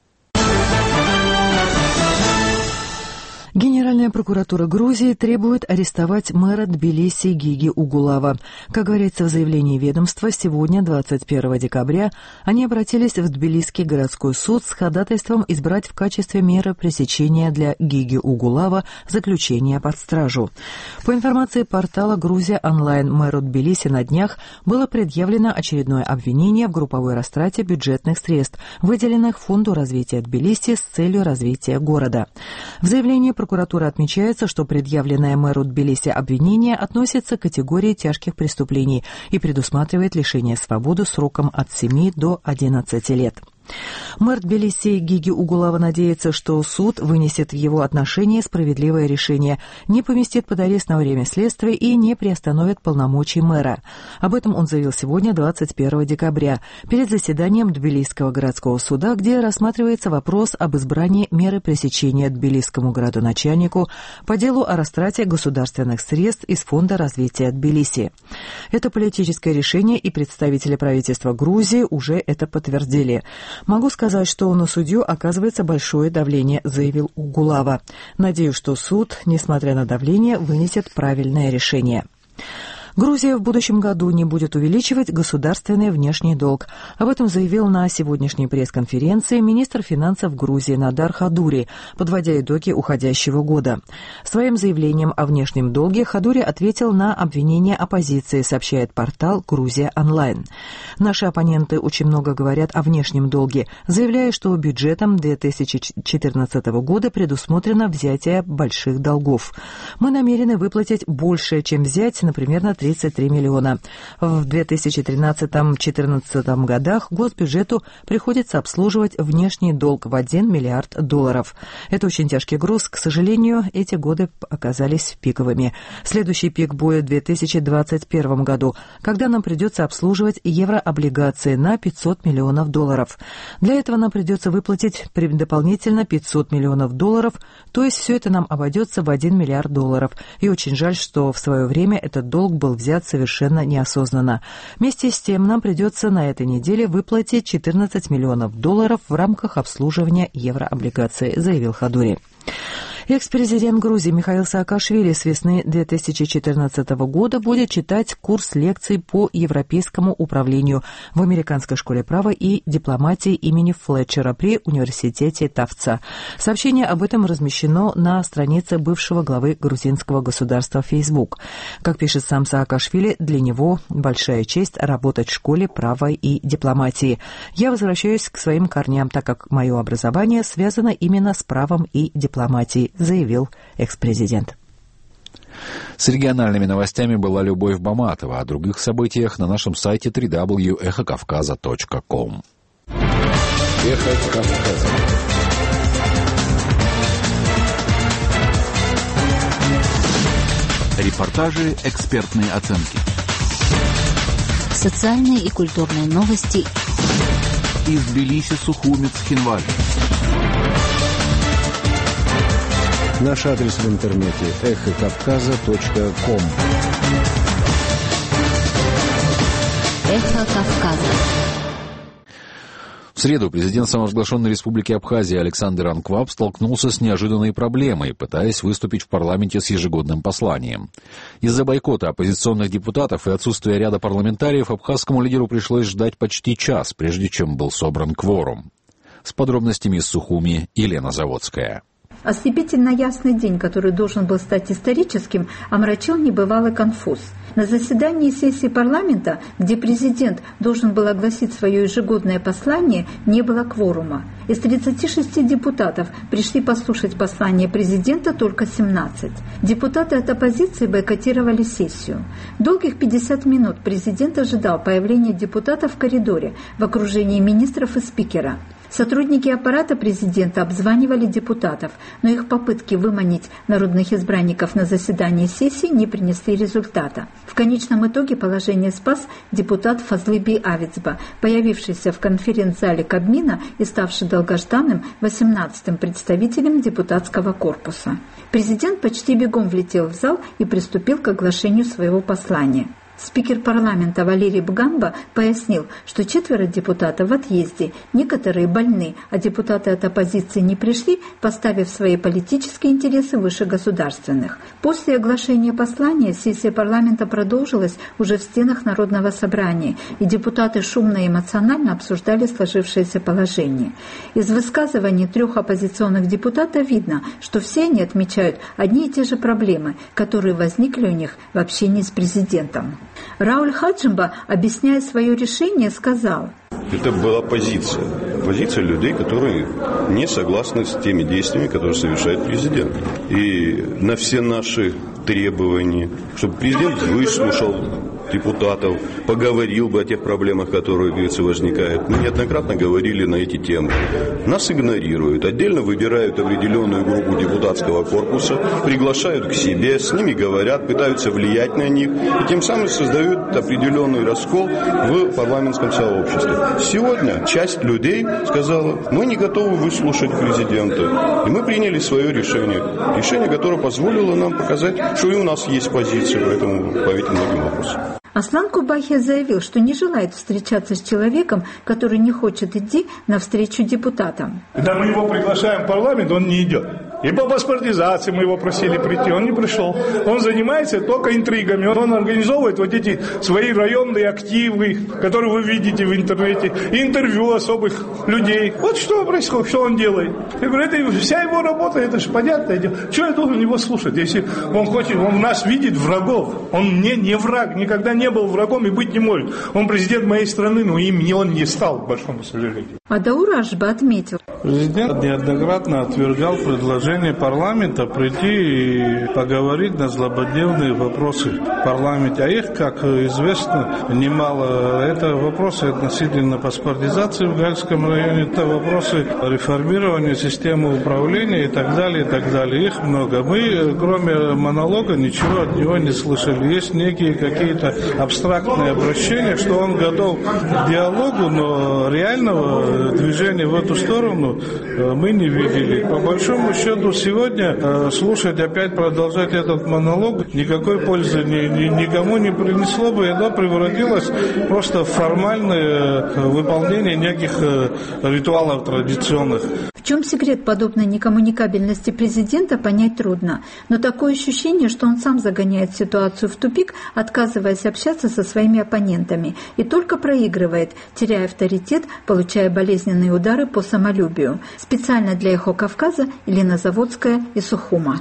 [SPEAKER 3] Генеральная прокуратура Грузии требует арестовать мэра Тбилиси Гиги Угулава. Как говорится в заявлении ведомства, сегодня, двадцать первого декабря, они обратились в Тбилисский городской суд с ходатайством избрать в качестве меры пресечения для Гиги Угулава заключение под стражу. По информации портала «Грузия онлайн», мэру Тбилиси на днях было предъявлено очередное обвинение в групповой растрате бюджетных средств, выделенных Фонду развития Тбилиси с целью развития города. В заявлении прокуратура отмечается, что предъявленное мэру Тбилиси обвинение относится к категории тяжких преступлений и предусматривает лишение свободы сроком от семи до одиннадцати лет. Мэр Тбилиси Гиги Угулава надеется, что суд вынесет в его отношении справедливое решение, не поместит под арест на время следствия и не приостановит полномочий мэра. Об этом он заявил сегодня, двадцать первого декабря, перед заседанием Тбилисского городского суда, где рассматривается вопрос об избрании меры пресечения тбилисскому градоначальнику по делу о растрате государственных средств из Фонда развития Тбилиси. Это политическое решение, и представители правительства Грузии уже это подтвердили. «Могу сказать, что на судью оказывается большое давление», — заявил Угулава. «Надеюсь, что суд, несмотря на давление, вынесет правильное решение». Грузия в будущем году не будет увеличивать государственный внешний долг. Об этом заявил на сегодняшней пресс-конференции министр финансов Грузии Надар Хадури, подводя итоги уходящего года. Своим заявлением о внешнем долге Хадури ответил на обвинения оппозиции, сообщает портал «Грузия онлайн». Наши оппоненты очень много говорят о внешнем долге, заявляя, что бюджетом две тысячи четырнадцатого года предусмотрено взятие больших долгов. Мы намерены выплатить больше, чем взять, например, на тридцать три миллиона. В две тысячи тринадцатом — две тысячи четырнадцатом годах госбюджету приходится обслуживать внешний долг в один миллиард долларов. Это очень тяжкий груз. К сожалению, эти годы оказались пиковыми. Следующий пик будет в две тысячи двадцать первом году, когда нам придется обслуживать еврооблигации на пятьсот миллионов долларов. Для этого нам придется выплатить дополнительно пятьсот миллионов долларов, то есть все это нам обойдется в один миллиард долларов. И очень жаль, что в свое время этот долг был взят совершенно неосознанно. Вместе с тем нам придется на этой неделе выплатить четырнадцать миллионов долларов в рамках обслуживания еврооблигаций, заявил Хадури. Экс-президент Грузии Михаил Саакашвили с весны две тысячи четырнадцатого года будет читать курс лекций по европейскому управлению в Американской школе права и дипломатии имени Флетчера при университете Тавца. Сообщение об этом размещено на странице бывшего главы грузинского государства Facebook. Как пишет сам Саакашвили, для него большая честь работать в школе права и дипломатии. «Я возвращаюсь к своим корням, так как мое образование связано именно с правом и дипломатией», заявил экс-президент.
[SPEAKER 2] С региональными новостями была Любовь Баматова. О других событиях на нашем сайте дабл ю дабл ю дабл ю точка эхо кавказа точка ком.
[SPEAKER 16] Эхо Кавказа. Репортажи, экспертные оценки.
[SPEAKER 5] Социальные и культурные новости.
[SPEAKER 16] Из Тбилиси, Сухуми, Цхинвали.
[SPEAKER 12] Наш адрес в интернете эхо кавказа точка ком.
[SPEAKER 5] Эхо Кавказа.
[SPEAKER 2] В среду президент самовозглашенной республики Абхазия Александр Анкваб столкнулся с неожиданной проблемой, пытаясь выступить в парламенте с ежегодным посланием. Из-за бойкота оппозиционных депутатов и отсутствия ряда парламентариев абхазскому лидеру пришлось ждать почти час, прежде чем был собран кворум. С подробностями из Сухуми Елена Заводская.
[SPEAKER 4] Ослепительно ясный день, который должен был стать историческим, омрачил небывалый конфуз. На заседании сессии парламента, где президент должен был огласить свое ежегодное послание, не было кворума. Из тридцати шести депутатов пришли послушать послание президента только семнадцать. Депутаты от оппозиции бойкотировали сессию. Долгих пятьдесят минут президент ожидал появления депутатов в коридоре в окружении министров и спикера. Сотрудники аппарата президента обзванивали депутатов, но их попытки выманить народных избранников на заседание сессии не принесли результата. В конечном итоге положение спас депутат Фазлыби Авицба, появившийся в конференц-зале Кабмина и ставший долгожданным восемнадцатым представителем депутатского корпуса. Президент почти бегом влетел в зал и приступил к оглашению своего послания. Спикер парламента Валерий Бгамба пояснил, что четверо депутатов в отъезде, некоторые больны, а депутаты от оппозиции не пришли, поставив свои политические интересы выше государственных. После оглашения послания сессия парламента продолжилась уже в стенах Народного собрания, и депутаты шумно и эмоционально обсуждали сложившееся положение. Из высказываний трех оппозиционных депутатов видно, что все они отмечают одни и те же проблемы, которые возникли у них в общении с президентом. Рауль Хаджимба, объясняя свое решение, сказал:
[SPEAKER 6] это была позиция. Позиция людей, которые не согласны с теми действиями, которые совершает президент. И на все наши требования, чтобы президент выслушал депутатов, поговорил бы о тех проблемах, которые, говорится, возникают. Мы неоднократно говорили на эти темы. Нас игнорируют, отдельно выбирают определенную группу депутатского корпуса, приглашают к себе, с ними говорят, пытаются влиять на них, и тем самым создают определенный раскол в парламентском сообществе. Сегодня часть людей сказала: мы не готовы выслушать президента, и мы приняли свое решение. Решение, которое позволило нам показать, что и у нас есть позиция по этому, по этим многим вопросам.
[SPEAKER 4] Аслан Кубахия заявил, что не желает встречаться с человеком, который не хочет идти навстречу депутатам.
[SPEAKER 22] Когда мы его приглашаем в парламент, он не идет. И по паспортизации мы его просили прийти, он не пришел. Он занимается только интригами. Он организовывает вот эти свои районные активы, которые вы видите в интернете, интервью особых людей. Вот что происходит, что он делает. Я говорю, это вся его работа, это же понятное дело. Что я должен его слушать, если он хочет, он в нас видит врагов. Он мне не враг, никогда не был врагом и быть не может. Он президент моей страны, но им он не стал, к большому сожалению.
[SPEAKER 4] А Даур Ашба отметил:
[SPEAKER 22] президент неоднократно отвергал предложение парламента прийти и поговорить на злободневные вопросы в парламенте. А их, как известно, немало. Это вопросы относительно паспортизации в Гальском районе, это вопросы реформирования системы управления и так далее, и так далее. Их много. Мы, кроме монолога, ничего от него не слышали. Есть некие какие-то абстрактные обращения, что он готов к диалогу, но реального движения в эту сторону мы не видели. По большому счету, сегодня слушать опять, продолжать этот монолог никакой пользы ни, ни, никому не принесло бы. Это превратилось просто в формальное выполнение неких ритуалов традиционных.
[SPEAKER 4] В чем секрет подобной некоммуникабельности президента, понять трудно. Но такое ощущение, что он сам загоняет ситуацию в тупик, отказываясь общаться со своими оппонентами, и только проигрывает, теряя авторитет, получая болезненные удары по самолюбию. Специально для «Эхо Кавказа» Елена Заводская из Сухума.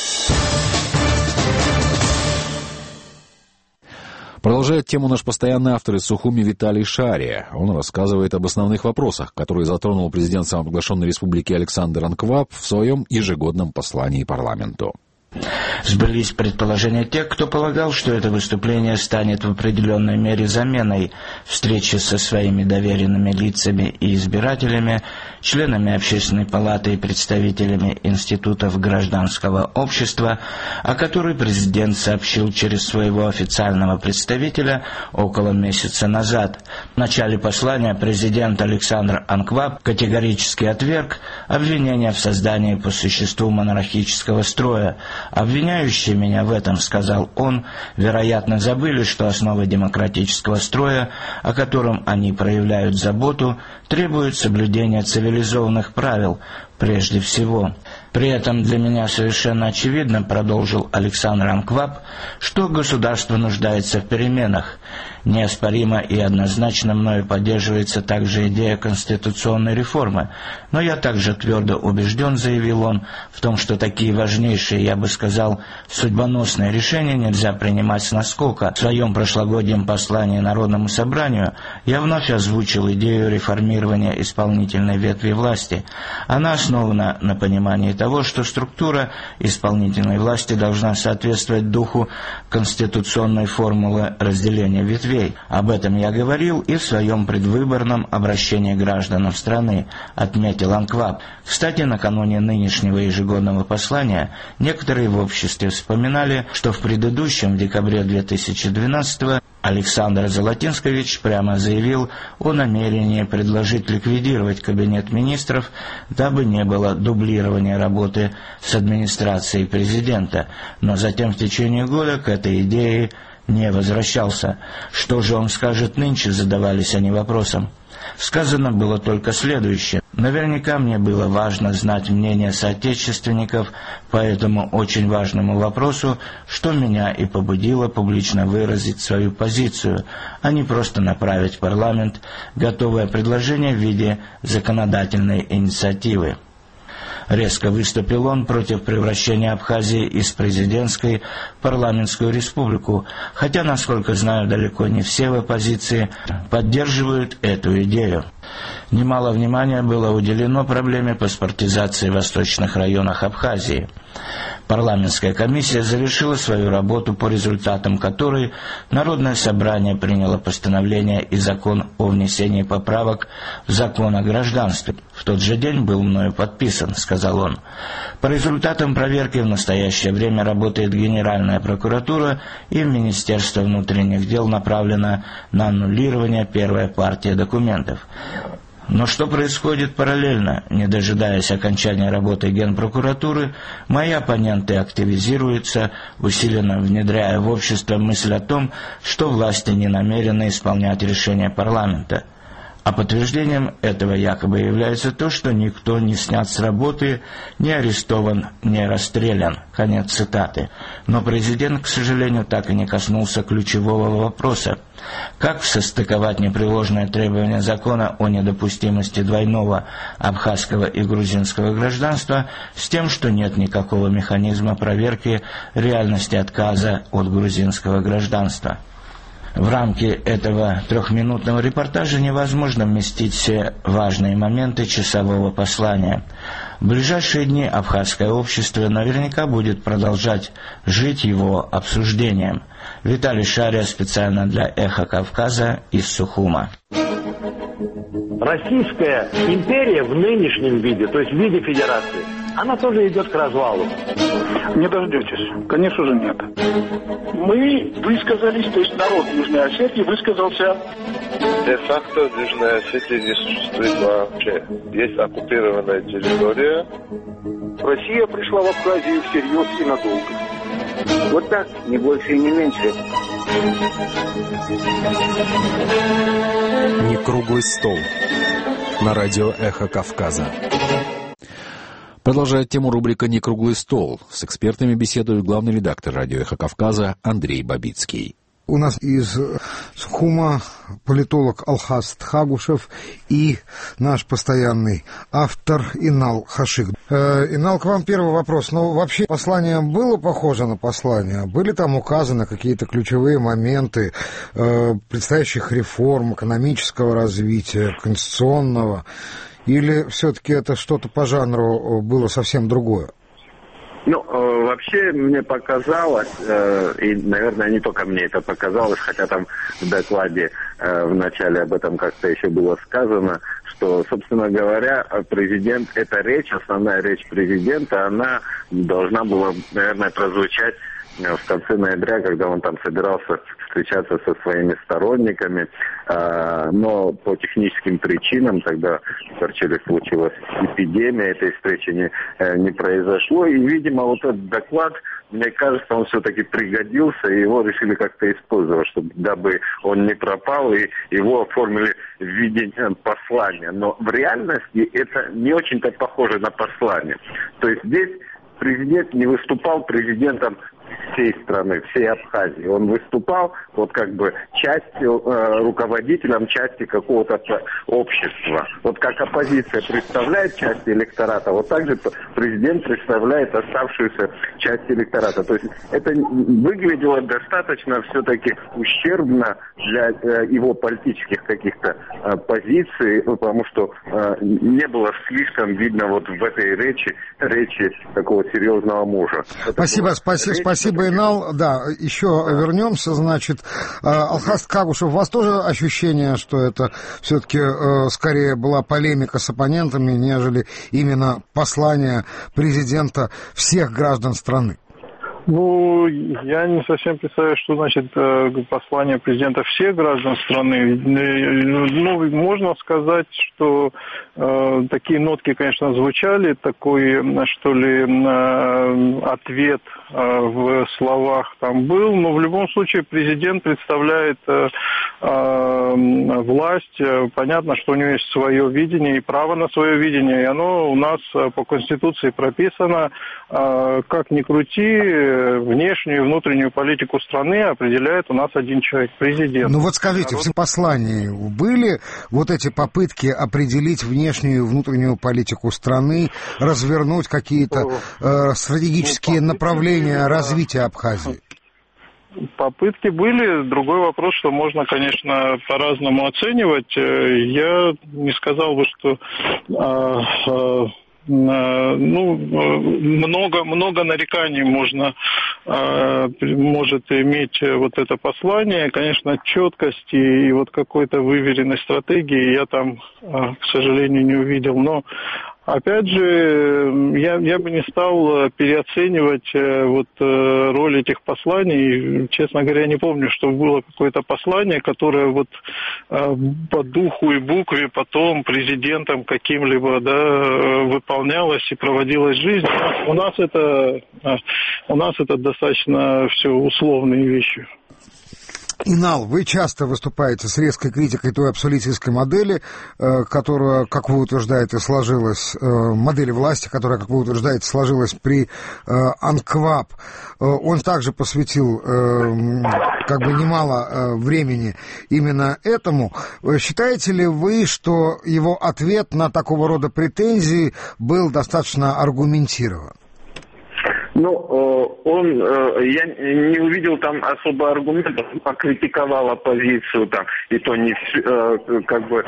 [SPEAKER 2] Продолжает тему наш постоянный автор из Сухуми Виталий Шария. Он рассказывает об основных вопросах, которые затронул президент самопровозглашенной республики Александр Анкваб в своем ежегодном послании парламенту.
[SPEAKER 23] Сбылись предположения тех, кто полагал, что это выступление станет в определенной мере заменой встречи со своими доверенными лицами и избирателями, членами Общественной палаты и представителями институтов гражданского общества, о которой президент сообщил через своего официального представителя около месяца назад. В начале послания президент Александр Анкваб категорически отверг обвинения в создании по существу монархического строя. «Обвиняющие меня в этом, — сказал он, — вероятно, забыли, что основы демократического строя, о котором они проявляют заботу, требуют соблюдения цивилизованных правил, прежде всего. При этом для меня совершенно очевидно, — продолжил Александр Анкваб, — что государство нуждается в переменах. Неоспоримо и однозначно мною поддерживается также идея конституционной реформы. Но я также твердо убежден, — заявил он, — в том, что такие важнейшие, я бы сказал, судьбоносные решения нельзя принимать с наскока. В своем прошлогоднем послании Народному собранию я вновь озвучил идею реформирования исполнительной ветви власти. Она основана на понимании того, что структура исполнительной власти должна соответствовать духу конституционной формулы разделения ветвей. Об этом я говорил и в своем предвыборном обращении к гражданам страны, отметил Анкваб. Кстати, накануне нынешнего ежегодного послания некоторые в обществе вспоминали, что в предыдущем, в декабре две тысячи двенадцатого, Александр Золотинскович прямо заявил о намерении предложить ликвидировать Кабинет министров, дабы не было дублирования работы с администрацией президента, но затем в течение года к этой идее не возвращался. Что же он скажет нынче, задавались они вопросом. Сказано было только следующее. Наверняка мне было важно знать мнение соотечественников по этому очень важному вопросу, что меня и побудило публично выразить свою позицию, а не просто направить в парламент готовое предложение в виде законодательной инициативы. Резко выступил он против превращения Абхазии из президентской в парламентскую республику, хотя, насколько знаю, далеко не все в оппозиции поддерживают эту идею. Немало внимания было уделено проблеме паспортизации в восточных районах Абхазии. Парламентская комиссия завершила свою работу, по результатам которой Народное собрание приняло постановление и закон о внесении поправок в закон о гражданстве. В тот же день был мною подписан, сказал он. По результатам проверки в настоящее время работает Генеральная прокуратура, и в Министерство внутренних дел направлена на аннулирование первая партия документов. Но что происходит параллельно? Не дожидаясь окончания работы Генпрокуратуры, мои оппоненты активизируются, усиленно внедряя в общество мысль о том, что власти не намерены исполнять решения парламента. А подтверждением этого якобы является то, что никто не снят с работы, не арестован, не расстрелян. Конец цитаты. Но президент, к сожалению, так и не коснулся ключевого вопроса. Как состыковать непреложное требование закона о недопустимости двойного абхазского и грузинского гражданства с тем, что нет никакого механизма проверки реальности отказа от грузинского гражданства? В рамки этого трехминутного репортажа невозможно вместить все важные моменты часового послания. В ближайшие дни абхазское общество наверняка будет продолжать жить его обсуждением. Виталий Шария специально для «Эхо Кавказа» из Сухума.
[SPEAKER 8] Российская империя в нынешнем виде, то есть в виде федерации, она тоже идет к развалу.
[SPEAKER 10] Не дождетесь. Конечно же нет. Мы высказались, то есть народ Южной Осетии высказался.
[SPEAKER 11] Де-факто Южная Осетия не существует вообще. Есть оккупированная территория.
[SPEAKER 10] Россия пришла в Абхазию всерьез и надолго.
[SPEAKER 24] Вот так, не больше и не меньше.
[SPEAKER 25] Не круглый стол. На радио «Эхо Кавказа».
[SPEAKER 2] Продолжает тему рубрика «Не круглый стол». С экспертами беседует главный редактор радио «Эхо Кавказа» Андрей Бабицкий.
[SPEAKER 26] У нас из Сухума политолог Алхас Тхагушев и наш постоянный автор Инал Хашик. Э, Инал, к вам первый вопрос. Ну, вообще, послание было похоже на послание? Были там указаны какие-то ключевые моменты э, предстоящих реформ, экономического развития, конституционного? Или все-таки это что-то по жанру было совсем другое?
[SPEAKER 14] Ну, э, вообще мне показалось, э, и, наверное, не только мне это показалось, хотя там в докладе э, в начале об этом как-то еще было сказано, что, собственно говоря, президент, эта речь, основная речь президента, она должна была, наверное, прозвучать в конце ноября, когда он там собирался встречаться со своими сторонниками, но по техническим причинам, тогда в Торчеле случилась эпидемия, этой встречи не, не произошло, и, видимо, вот этот доклад, мне кажется, он все-таки пригодился, и его решили как-то использовать, чтобы, дабы он не пропал, и его оформили в виде послания. Но в реальности это не очень-то похоже на послание. То есть здесь президент не выступал президентом
[SPEAKER 1] всей страны, всей Абхазии. Он выступал вот как бы частью, э, руководителем части какого-то общества. Вот как оппозиция представляет часть электората, вот так же президент представляет оставшуюся часть электората. То есть это выглядело достаточно все-таки ущербно для э, его политических каких-то э, позиций, потому что э, не было слишком видно вот в этой речи, речи такого серьезного мужа.
[SPEAKER 26] Спасибо, спасибо, речь, спасибо, Инал. Да, еще вернемся, значит. Алхас Тхагушев, у вас тоже ощущение, что это все-таки э, скорее была полемика с оппонентами, нежели именно послание президента всех граждан страны?
[SPEAKER 22] Ну, я не совсем представляю, что значит послание президента всех граждан страны. Ну, можно сказать, что э, такие нотки, конечно, звучали, такой, что ли, э, ответ э, в словах там был, но в любом случае президент представляет э, э, власть. Понятно, что у него есть свое видение и право на свое видение, и оно у нас по Конституции прописано. Э, как ни крути, внешнюю и внутреннюю политику страны определяет у нас один человек, президент.
[SPEAKER 26] Ну вот скажите, Народ... в послании были вот эти попытки определить внешнюю и внутреннюю политику страны, развернуть какие-то э, стратегические ну, направления были, развития Абхазии?
[SPEAKER 22] Попытки были. Другой вопрос, что можно, конечно, по-разному оценивать. Я не сказал бы, что... Э, э, Ну, много, много нареканий можно, может иметь вот это послание. Конечно, четкости и вот какой-то выверенной стратегии я там, к сожалению, не увидел. Но опять же, я, я бы не стал переоценивать вот роль этих посланий. Честно говоря, я не помню, что было какое-то послание, которое вот по духу и букве потом президентом каким-либо, да, выполнялось и проводилось жизнь. У нас это, у нас это достаточно все условные вещи.
[SPEAKER 26] Инал, вы часто выступаете с резкой критикой той абсолютистской модели, которая, как вы утверждаете, сложилась, модели власти, которая, как вы утверждаете, сложилась при АНКВАП. Он также посвятил как бы немало времени именно этому. Считаете ли вы, что его ответ на такого рода претензии был достаточно аргументирован?
[SPEAKER 1] Ну, он, я не увидел там особо аргументов, он покритиковал оппозицию там, и то не как бы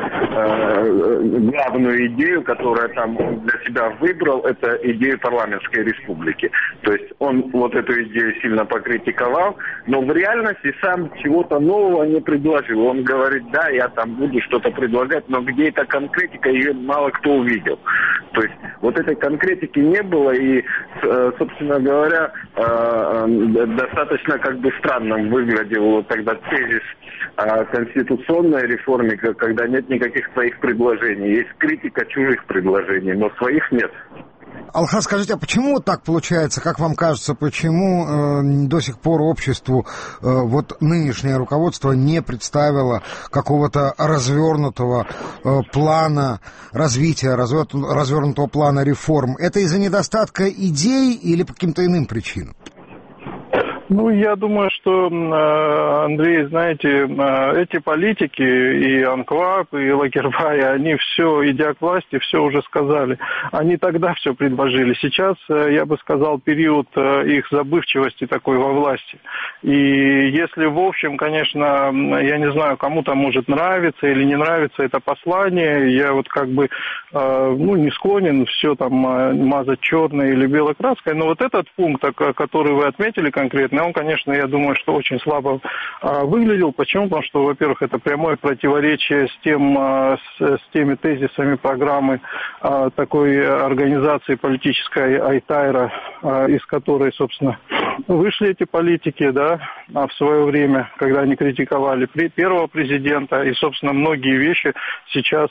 [SPEAKER 1] главную идею, которую там он для себя выбрал, это идею парламентской республики. То есть он вот эту идею сильно покритиковал, но в реальности сам чего-то нового не предложил. Он говорит, да, я там буду что-то предлагать, но где эта конкретика, ее мало кто увидел. То есть вот этой конкретики не было, и, собственно говоря, достаточно как бы странным выглядел тогда тезис о конституционной реформе, когда нет никаких своих предложений. Есть критика чужих предложений, но своих нет.
[SPEAKER 26] Алхас, скажите, а почему так получается, как вам кажется, почему э, до сих пор обществу э, вот нынешнее руководство не представило какого-то развернутого э, плана развития, развернутого плана реформ? Это из-за недостатка идей или по каким-то иным причинам?
[SPEAKER 22] Ну, я думаю, что, Андрей, знаете, эти политики, и АНКВАП, и Лагербай, они все, идя к власти, все уже сказали. Они тогда все предложили. Сейчас, я бы сказал, период их забывчивости такой во власти. И если в общем, конечно, я не знаю, кому-то может нравиться или не нравится это послание, я вот как бы, ну, не склонен все там мазать черной или белой краской, но вот этот пункт, который вы отметили конкретно, он, конечно, я думаю, что очень слабо а, выглядел. Почему? Потому что, во-первых, это прямое противоречие с, тем, а, с, с теми тезисами программы а, такой организации политической Айтайра, а, из которой, собственно, вышли эти политики, да,
[SPEAKER 10] в свое время, когда они критиковали первого президента, и, собственно, многие вещи сейчас,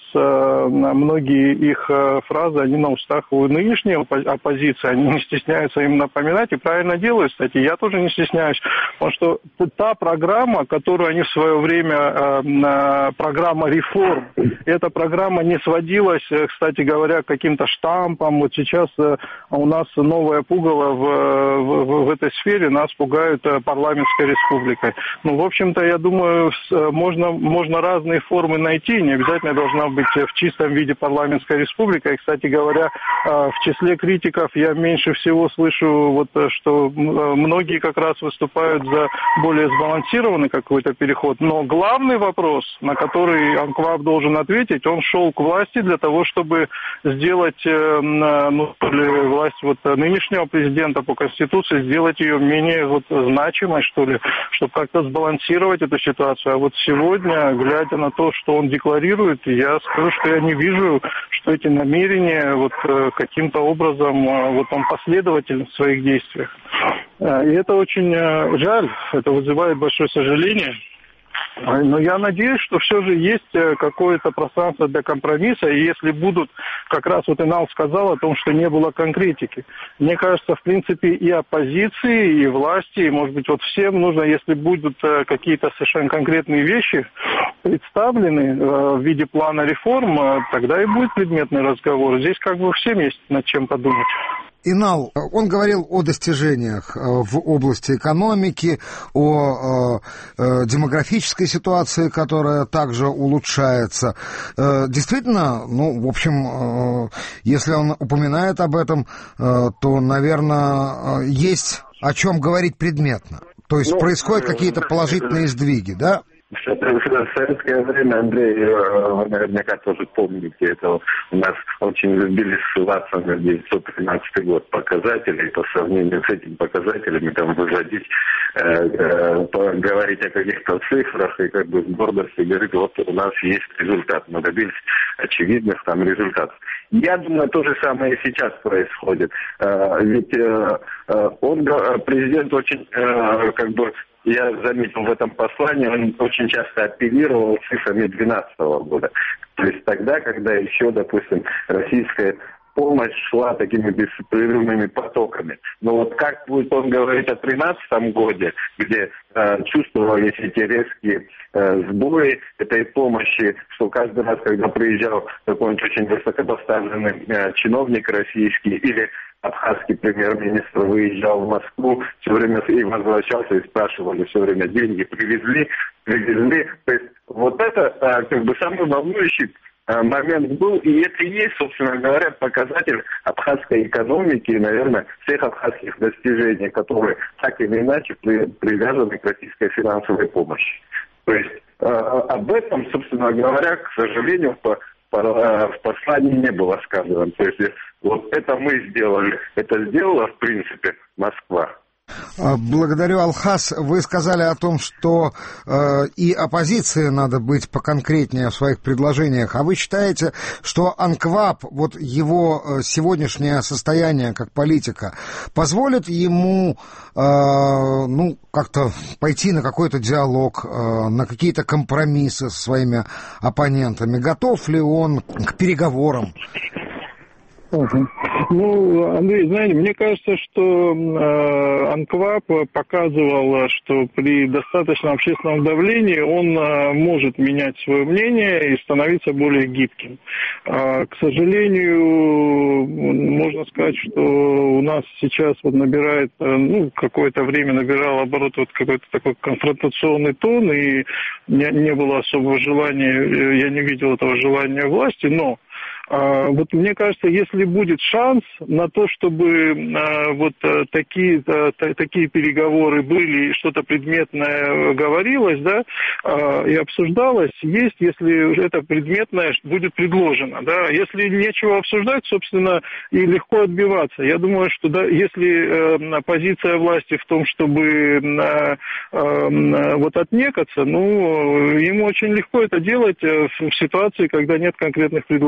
[SPEAKER 10] многие их фразы, они на устах у нынешней оппозиции, они не стесняются им напоминать, и правильно делают, кстати, я тоже не стесняюсь, потому что та программа, которую они в свое время, программа реформ, эта программа не сводилась, кстати говоря, к каким-то штампам. Вот сейчас у нас новое пугало в, в, в этой сфере, нас пугают парламентской республикой. Ну, в общем-то, я думаю, можно, можно разные формы найти, не обязательно должна быть в чистом виде парламентская республика. И, кстати говоря, в числе критиков я меньше всего слышу, вот, что многие как раз выступают за более сбалансированный какой-то переход. Но главный вопрос, на который АНКВАП должен ответить, он шел к власти для того, чтобы сделать ну, власть вот, нынешнего президента по Конституции, сделать ее менее вот, значимой, что ли, чтобы как-то сбалансировать эту ситуацию. А вот сегодня, глядя на то, что он декларирует, я скажу, что я не вижу, что эти намерения вот, каким-то образом вот, он последователен в своих действиях. И это очень жаль, это вызывает большое сожаление. Но я надеюсь, что все же есть какое-то пространство для компромисса, и если будут, как раз вот Инал сказал о том, что не было конкретики. Мне кажется, в принципе, и оппозиции, и власти, и, может быть, вот всем нужно, если будут какие-то совершенно конкретные вещи представлены в виде плана реформ, тогда и будет предметный разговор. Здесь как бы всем есть над чем подумать.
[SPEAKER 26] Инал, он говорил о достижениях в области экономики, о демографической ситуации, которая также улучшается. Действительно, ну, в общем, если он упоминает об этом, то, наверное, есть о чем говорить предметно. То есть ну, происходят какие-то положительные сдвиги, да?
[SPEAKER 1] В советское время, Андрей, вы наверняка тоже помните, это у нас очень любили ссылаться на девятьсот тринадцатый год показатели, и по сравнению с этими показателями там выводить, э, э, говорить о каких-то цифрах и как бы с гордостью говорить, вот у нас есть результат, мы добились очевидных там результатов. Я думаю, то же самое и сейчас происходит. Э, ведь э, он, президент очень э, как бы я заметил в этом послании, он очень часто апеллировал цифрами две тысячи двенадцатого года. То есть тогда, когда еще, допустим, российская помощь шла такими беспрерывными потоками. Но вот как будет он говорить о две тысячи тринадцатом годе, где э, чувствовались эти резкие э, сбои этой помощи, что каждый раз, когда приезжал какой-нибудь очень высокопоставленный э, чиновник российский или абхазский премьер-министр выезжал в Москву, все время и возвращался, и спрашивали все время, деньги привезли, привезли. То есть вот это как бы самый волнующий момент был, и это и есть, собственно говоря, показатель абхазской экономики и, наверное, всех абхазских достижений, которые так или иначе привязаны к российской финансовой помощи. То есть об этом, собственно говоря, к сожалению, по в послании не было сказано. То есть вот это мы сделали, это сделала, в принципе, Москва.
[SPEAKER 26] Благодарю, Алхас. Вы сказали о том, что э, и оппозиции надо быть поконкретнее в своих предложениях. А вы считаете, что АНКВАП, вот его сегодняшнее состояние как политика, позволит ему э, ну, как-то пойти на какой-то диалог, э, на какие-то компромиссы со своими оппонентами? Готов ли он к переговорам?
[SPEAKER 10] Uh-huh. Ну, Андрей, знаете, мне кажется, что э, АНКВАП показывал, что при достаточном общественном давлении он э, может менять свое мнение и становиться более гибким. Э, к сожалению, можно сказать, что у нас сейчас вот набирает, э, ну, какое-то время набирал оборот вот какой-то такой конфронтационный тон, и не, не было особого желания, я не видел этого желания власти, но вот мне кажется, если будет шанс на то, чтобы вот такие, такие переговоры были, что-то предметное говорилось, да, и обсуждалось, есть, если это предметное будет предложено, да, если нечего обсуждать, собственно, и легко отбиваться. Я думаю, что да, если позиция власти в том, чтобы вот отнекаться, ну, ему очень легко это делать в ситуации, когда нет конкретных предложений.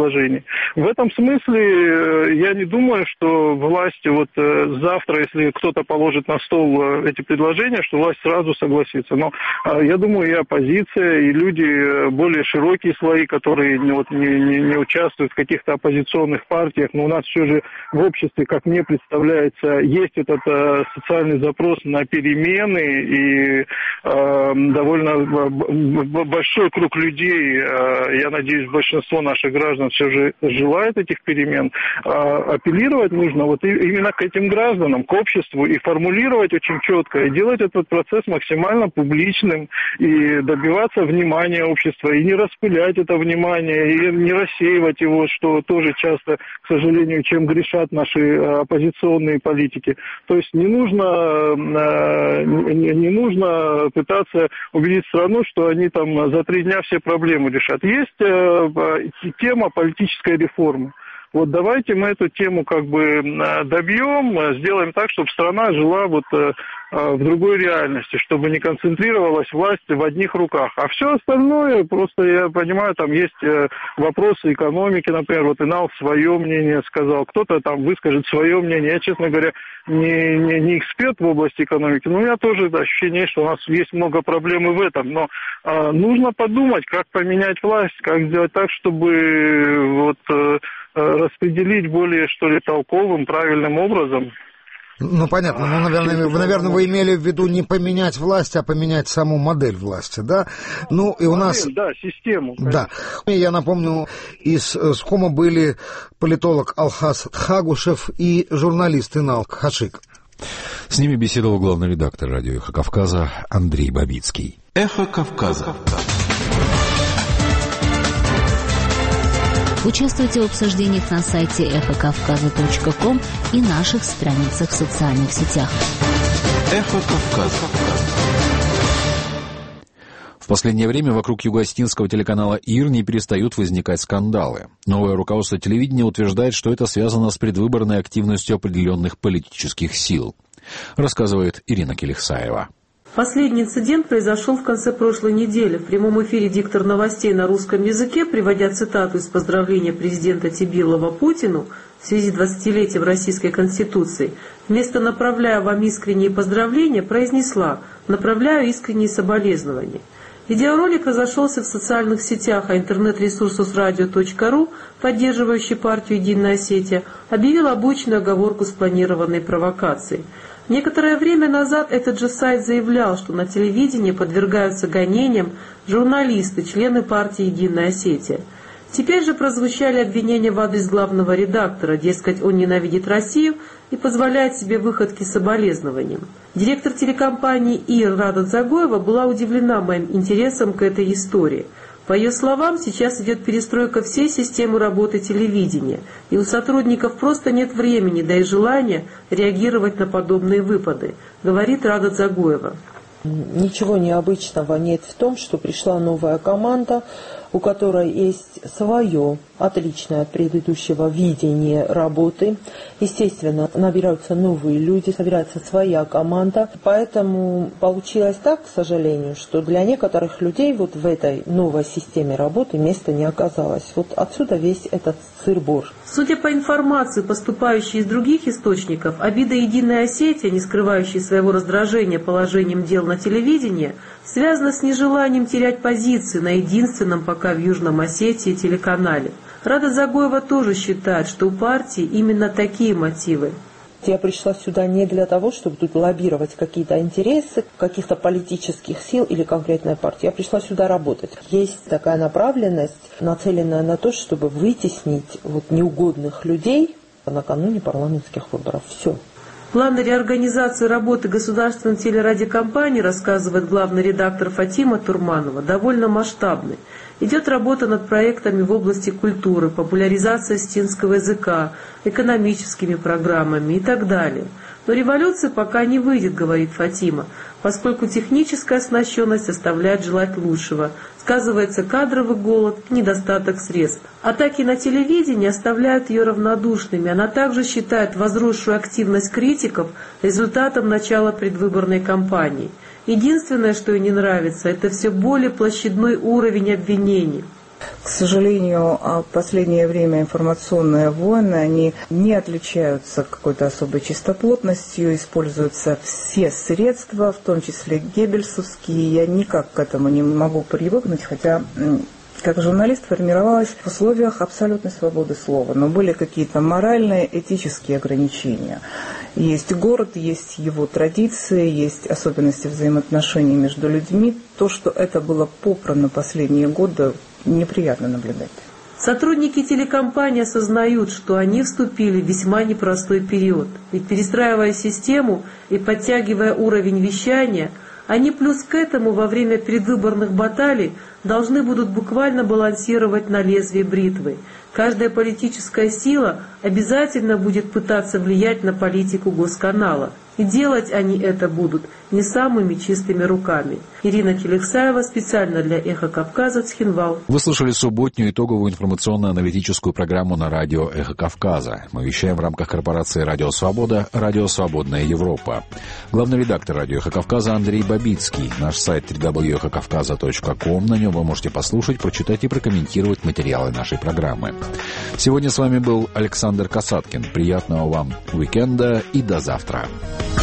[SPEAKER 10] В этом смысле я не думаю, что власть вот завтра, если кто-то положит на стол эти предложения, что власть сразу согласится. Но я думаю, и оппозиция, и люди более широкие слои, которые не, вот, не, не, не участвуют в каких-то оппозиционных партиях, но у нас все же в обществе, как мне представляется, есть этот э, социальный запрос на перемены, и э, довольно большой круг людей, э, я надеюсь, большинство наших граждан все же желает этих перемен. Э, апеллировать нужно вот именно к этим гражданам, к обществу, и формулировать очень четко, и делать этот процесс максимально публичным, и добиваться внимания общества, и не распылять это внимание, и не рассеивать его, что тоже часто, к сожалению, чем грешат наши оппозиционные политики. То есть не нужно, не нужно пытаться убедить страну, что они там за три дня все проблемы решат. Есть тема политической реформы. Вот давайте мы эту тему как бы добьем, сделаем так, чтобы страна жила вот в другой реальности, чтобы не концентрировалась власть в одних руках. А все остальное, просто я понимаю, там есть вопросы экономики, например, вот Инал свое мнение сказал, кто-то там выскажет свое мнение. Я, честно говоря, не, не, не эксперт в области экономики, но у меня тоже ощущение, что у нас есть много проблем и в этом. Но а, нужно подумать, как поменять власть, как сделать так, чтобы вот распределить более, что ли, толковым, правильным образом.
[SPEAKER 26] Ну, понятно. Ну, наверное, вы, наверное, вы имели в виду не поменять власть, а поменять саму модель власти, да? Ну, и у нас...
[SPEAKER 10] Модель, да, систему.
[SPEAKER 26] Да. Я напомню, из СКОМа были политолог Алхас Тхагушев и журналист Инал Хашик.
[SPEAKER 2] С ними беседовал главный редактор радио «Эхо Кавказа» Андрей Бабицкий.
[SPEAKER 16] «Эхо Кавказа».
[SPEAKER 5] Участвуйте в обсуждениях на сайте эхо кавказа точка ком и наших страницах в социальных сетях.
[SPEAKER 16] «Эхо Кавказа».
[SPEAKER 2] В последнее время вокруг юго-осетинского телеканала ИР не перестают возникать скандалы. Новое руководство телевидения утверждает, что это связано с предвыборной активностью определенных политических сил. Рассказывает Ирина Келихсаева.
[SPEAKER 7] Последний инцидент произошел в конце прошлой недели. В прямом эфире диктор новостей на русском языке, приводя цитату из поздравления президента Тибилова Путину в связи с двадцатилетием Российской Конституции, вместо «направляя вам искренние поздравления» произнесла «направляю искренние соболезнования». Видеоролик разошелся в социальных сетях, а интернет-ресурс усрадио точка ру, поддерживающий партию «Единая Осетия», объявил обычную оговорку спланированной провокацией. Некоторое время назад этот же сайт заявлял, что на телевидении подвергаются гонениям журналисты, члены партии «Единая Осетия». Теперь же прозвучали обвинения в адрес главного редактора, дескать, он ненавидит Россию и позволяет себе выходки с соболезнованием. Директор телекомпании ИР Рада Дзагоева была удивлена моим интересом к этой истории. По ее словам, сейчас идет перестройка всей системы работы телевидения, и у сотрудников просто нет времени, да и желания реагировать на подобные выпады, говорит Рада Дзагоева.
[SPEAKER 9] Ничего необычного нет в том, что пришла новая команда, у которой есть свое отличное от предыдущего видение работы. Естественно, набираются новые люди, собирается своя команда. Поэтому получилось так, к сожалению, что для некоторых людей вот в этой новой системе работы места не оказалось. Вот отсюда весь этот сыр-бор.
[SPEAKER 7] Судя по информации, поступающей из других источников, обида «Единая Осетия», не скрывающая своего раздражения положением дел на телевидении, связана с нежеланием терять позиции на единственном пока в Южном Осетии телеканале. Рада Дзагоева тоже считает, что у партии именно такие мотивы.
[SPEAKER 9] Я пришла сюда не для того, чтобы тут лоббировать какие-то интересы каких-то политических сил или конкретной партии. Я пришла сюда работать. Есть такая направленность, нацеленная на то, чтобы вытеснить вот неугодных людей накануне парламентских выборов. Все.
[SPEAKER 7] Планы реорганизации работы государственной телерадиокомпании, рассказывает главный редактор Фатима Турманова, довольно масштабны. Идет работа над проектами в области культуры, популяризации осетинского языка, экономическими программами и так далее. Но революция пока не выйдет, говорит Фатима, поскольку техническая оснащенность оставляет желать лучшего. Сказывается кадровый голод и недостаток средств. Атаки на телевидении оставляют ее равнодушными. Она также считает возросшую активность критиков результатом начала предвыборной кампании. Единственное, что ей не нравится, это все более площадной уровень обвинений.
[SPEAKER 13] К сожалению, в последнее время информационные войны, они не отличаются какой-то особой чистоплотностью, используются все средства, в том числе геббельсовские. Я никак к этому не могу привыкнуть, хотя как журналист формировалась в условиях абсолютной свободы слова, но были какие-то моральные, этические ограничения. Есть город, есть его традиции, есть особенности взаимоотношений между людьми. То, что это было попрано последние годы, неприятно наблюдать.
[SPEAKER 7] Сотрудники телекомпании осознают, что они вступили в весьма непростой период. Ведь перестраивая систему и подтягивая уровень вещания, они плюс к этому во время предвыборных баталий должны будут буквально балансировать на лезвии бритвы. Каждая политическая сила обязательно будет пытаться влиять на политику госканала. И делать они это будут не самыми чистыми руками. Ирина Келексаева специально для «Эхо Кавказа», Цхинвал.
[SPEAKER 2] Вы слушали субботнюю итоговую информационно-аналитическую программу на радио «Эхо Кавказа». Мы вещаем в рамках корпорации «Радио Свобода», «Радио Свободная Европа». Главный редактор радио «Эхо Кавказа» Андрей Бабицкий. Наш сайт дабл ю дабл ю дабл ю точка эхо кавказа точка ком. На нем вы можете послушать, прочитать и прокомментировать материалы нашей программы. Сегодня с вами был Александр Касаткин. Приятного вам уикенда и до завтра.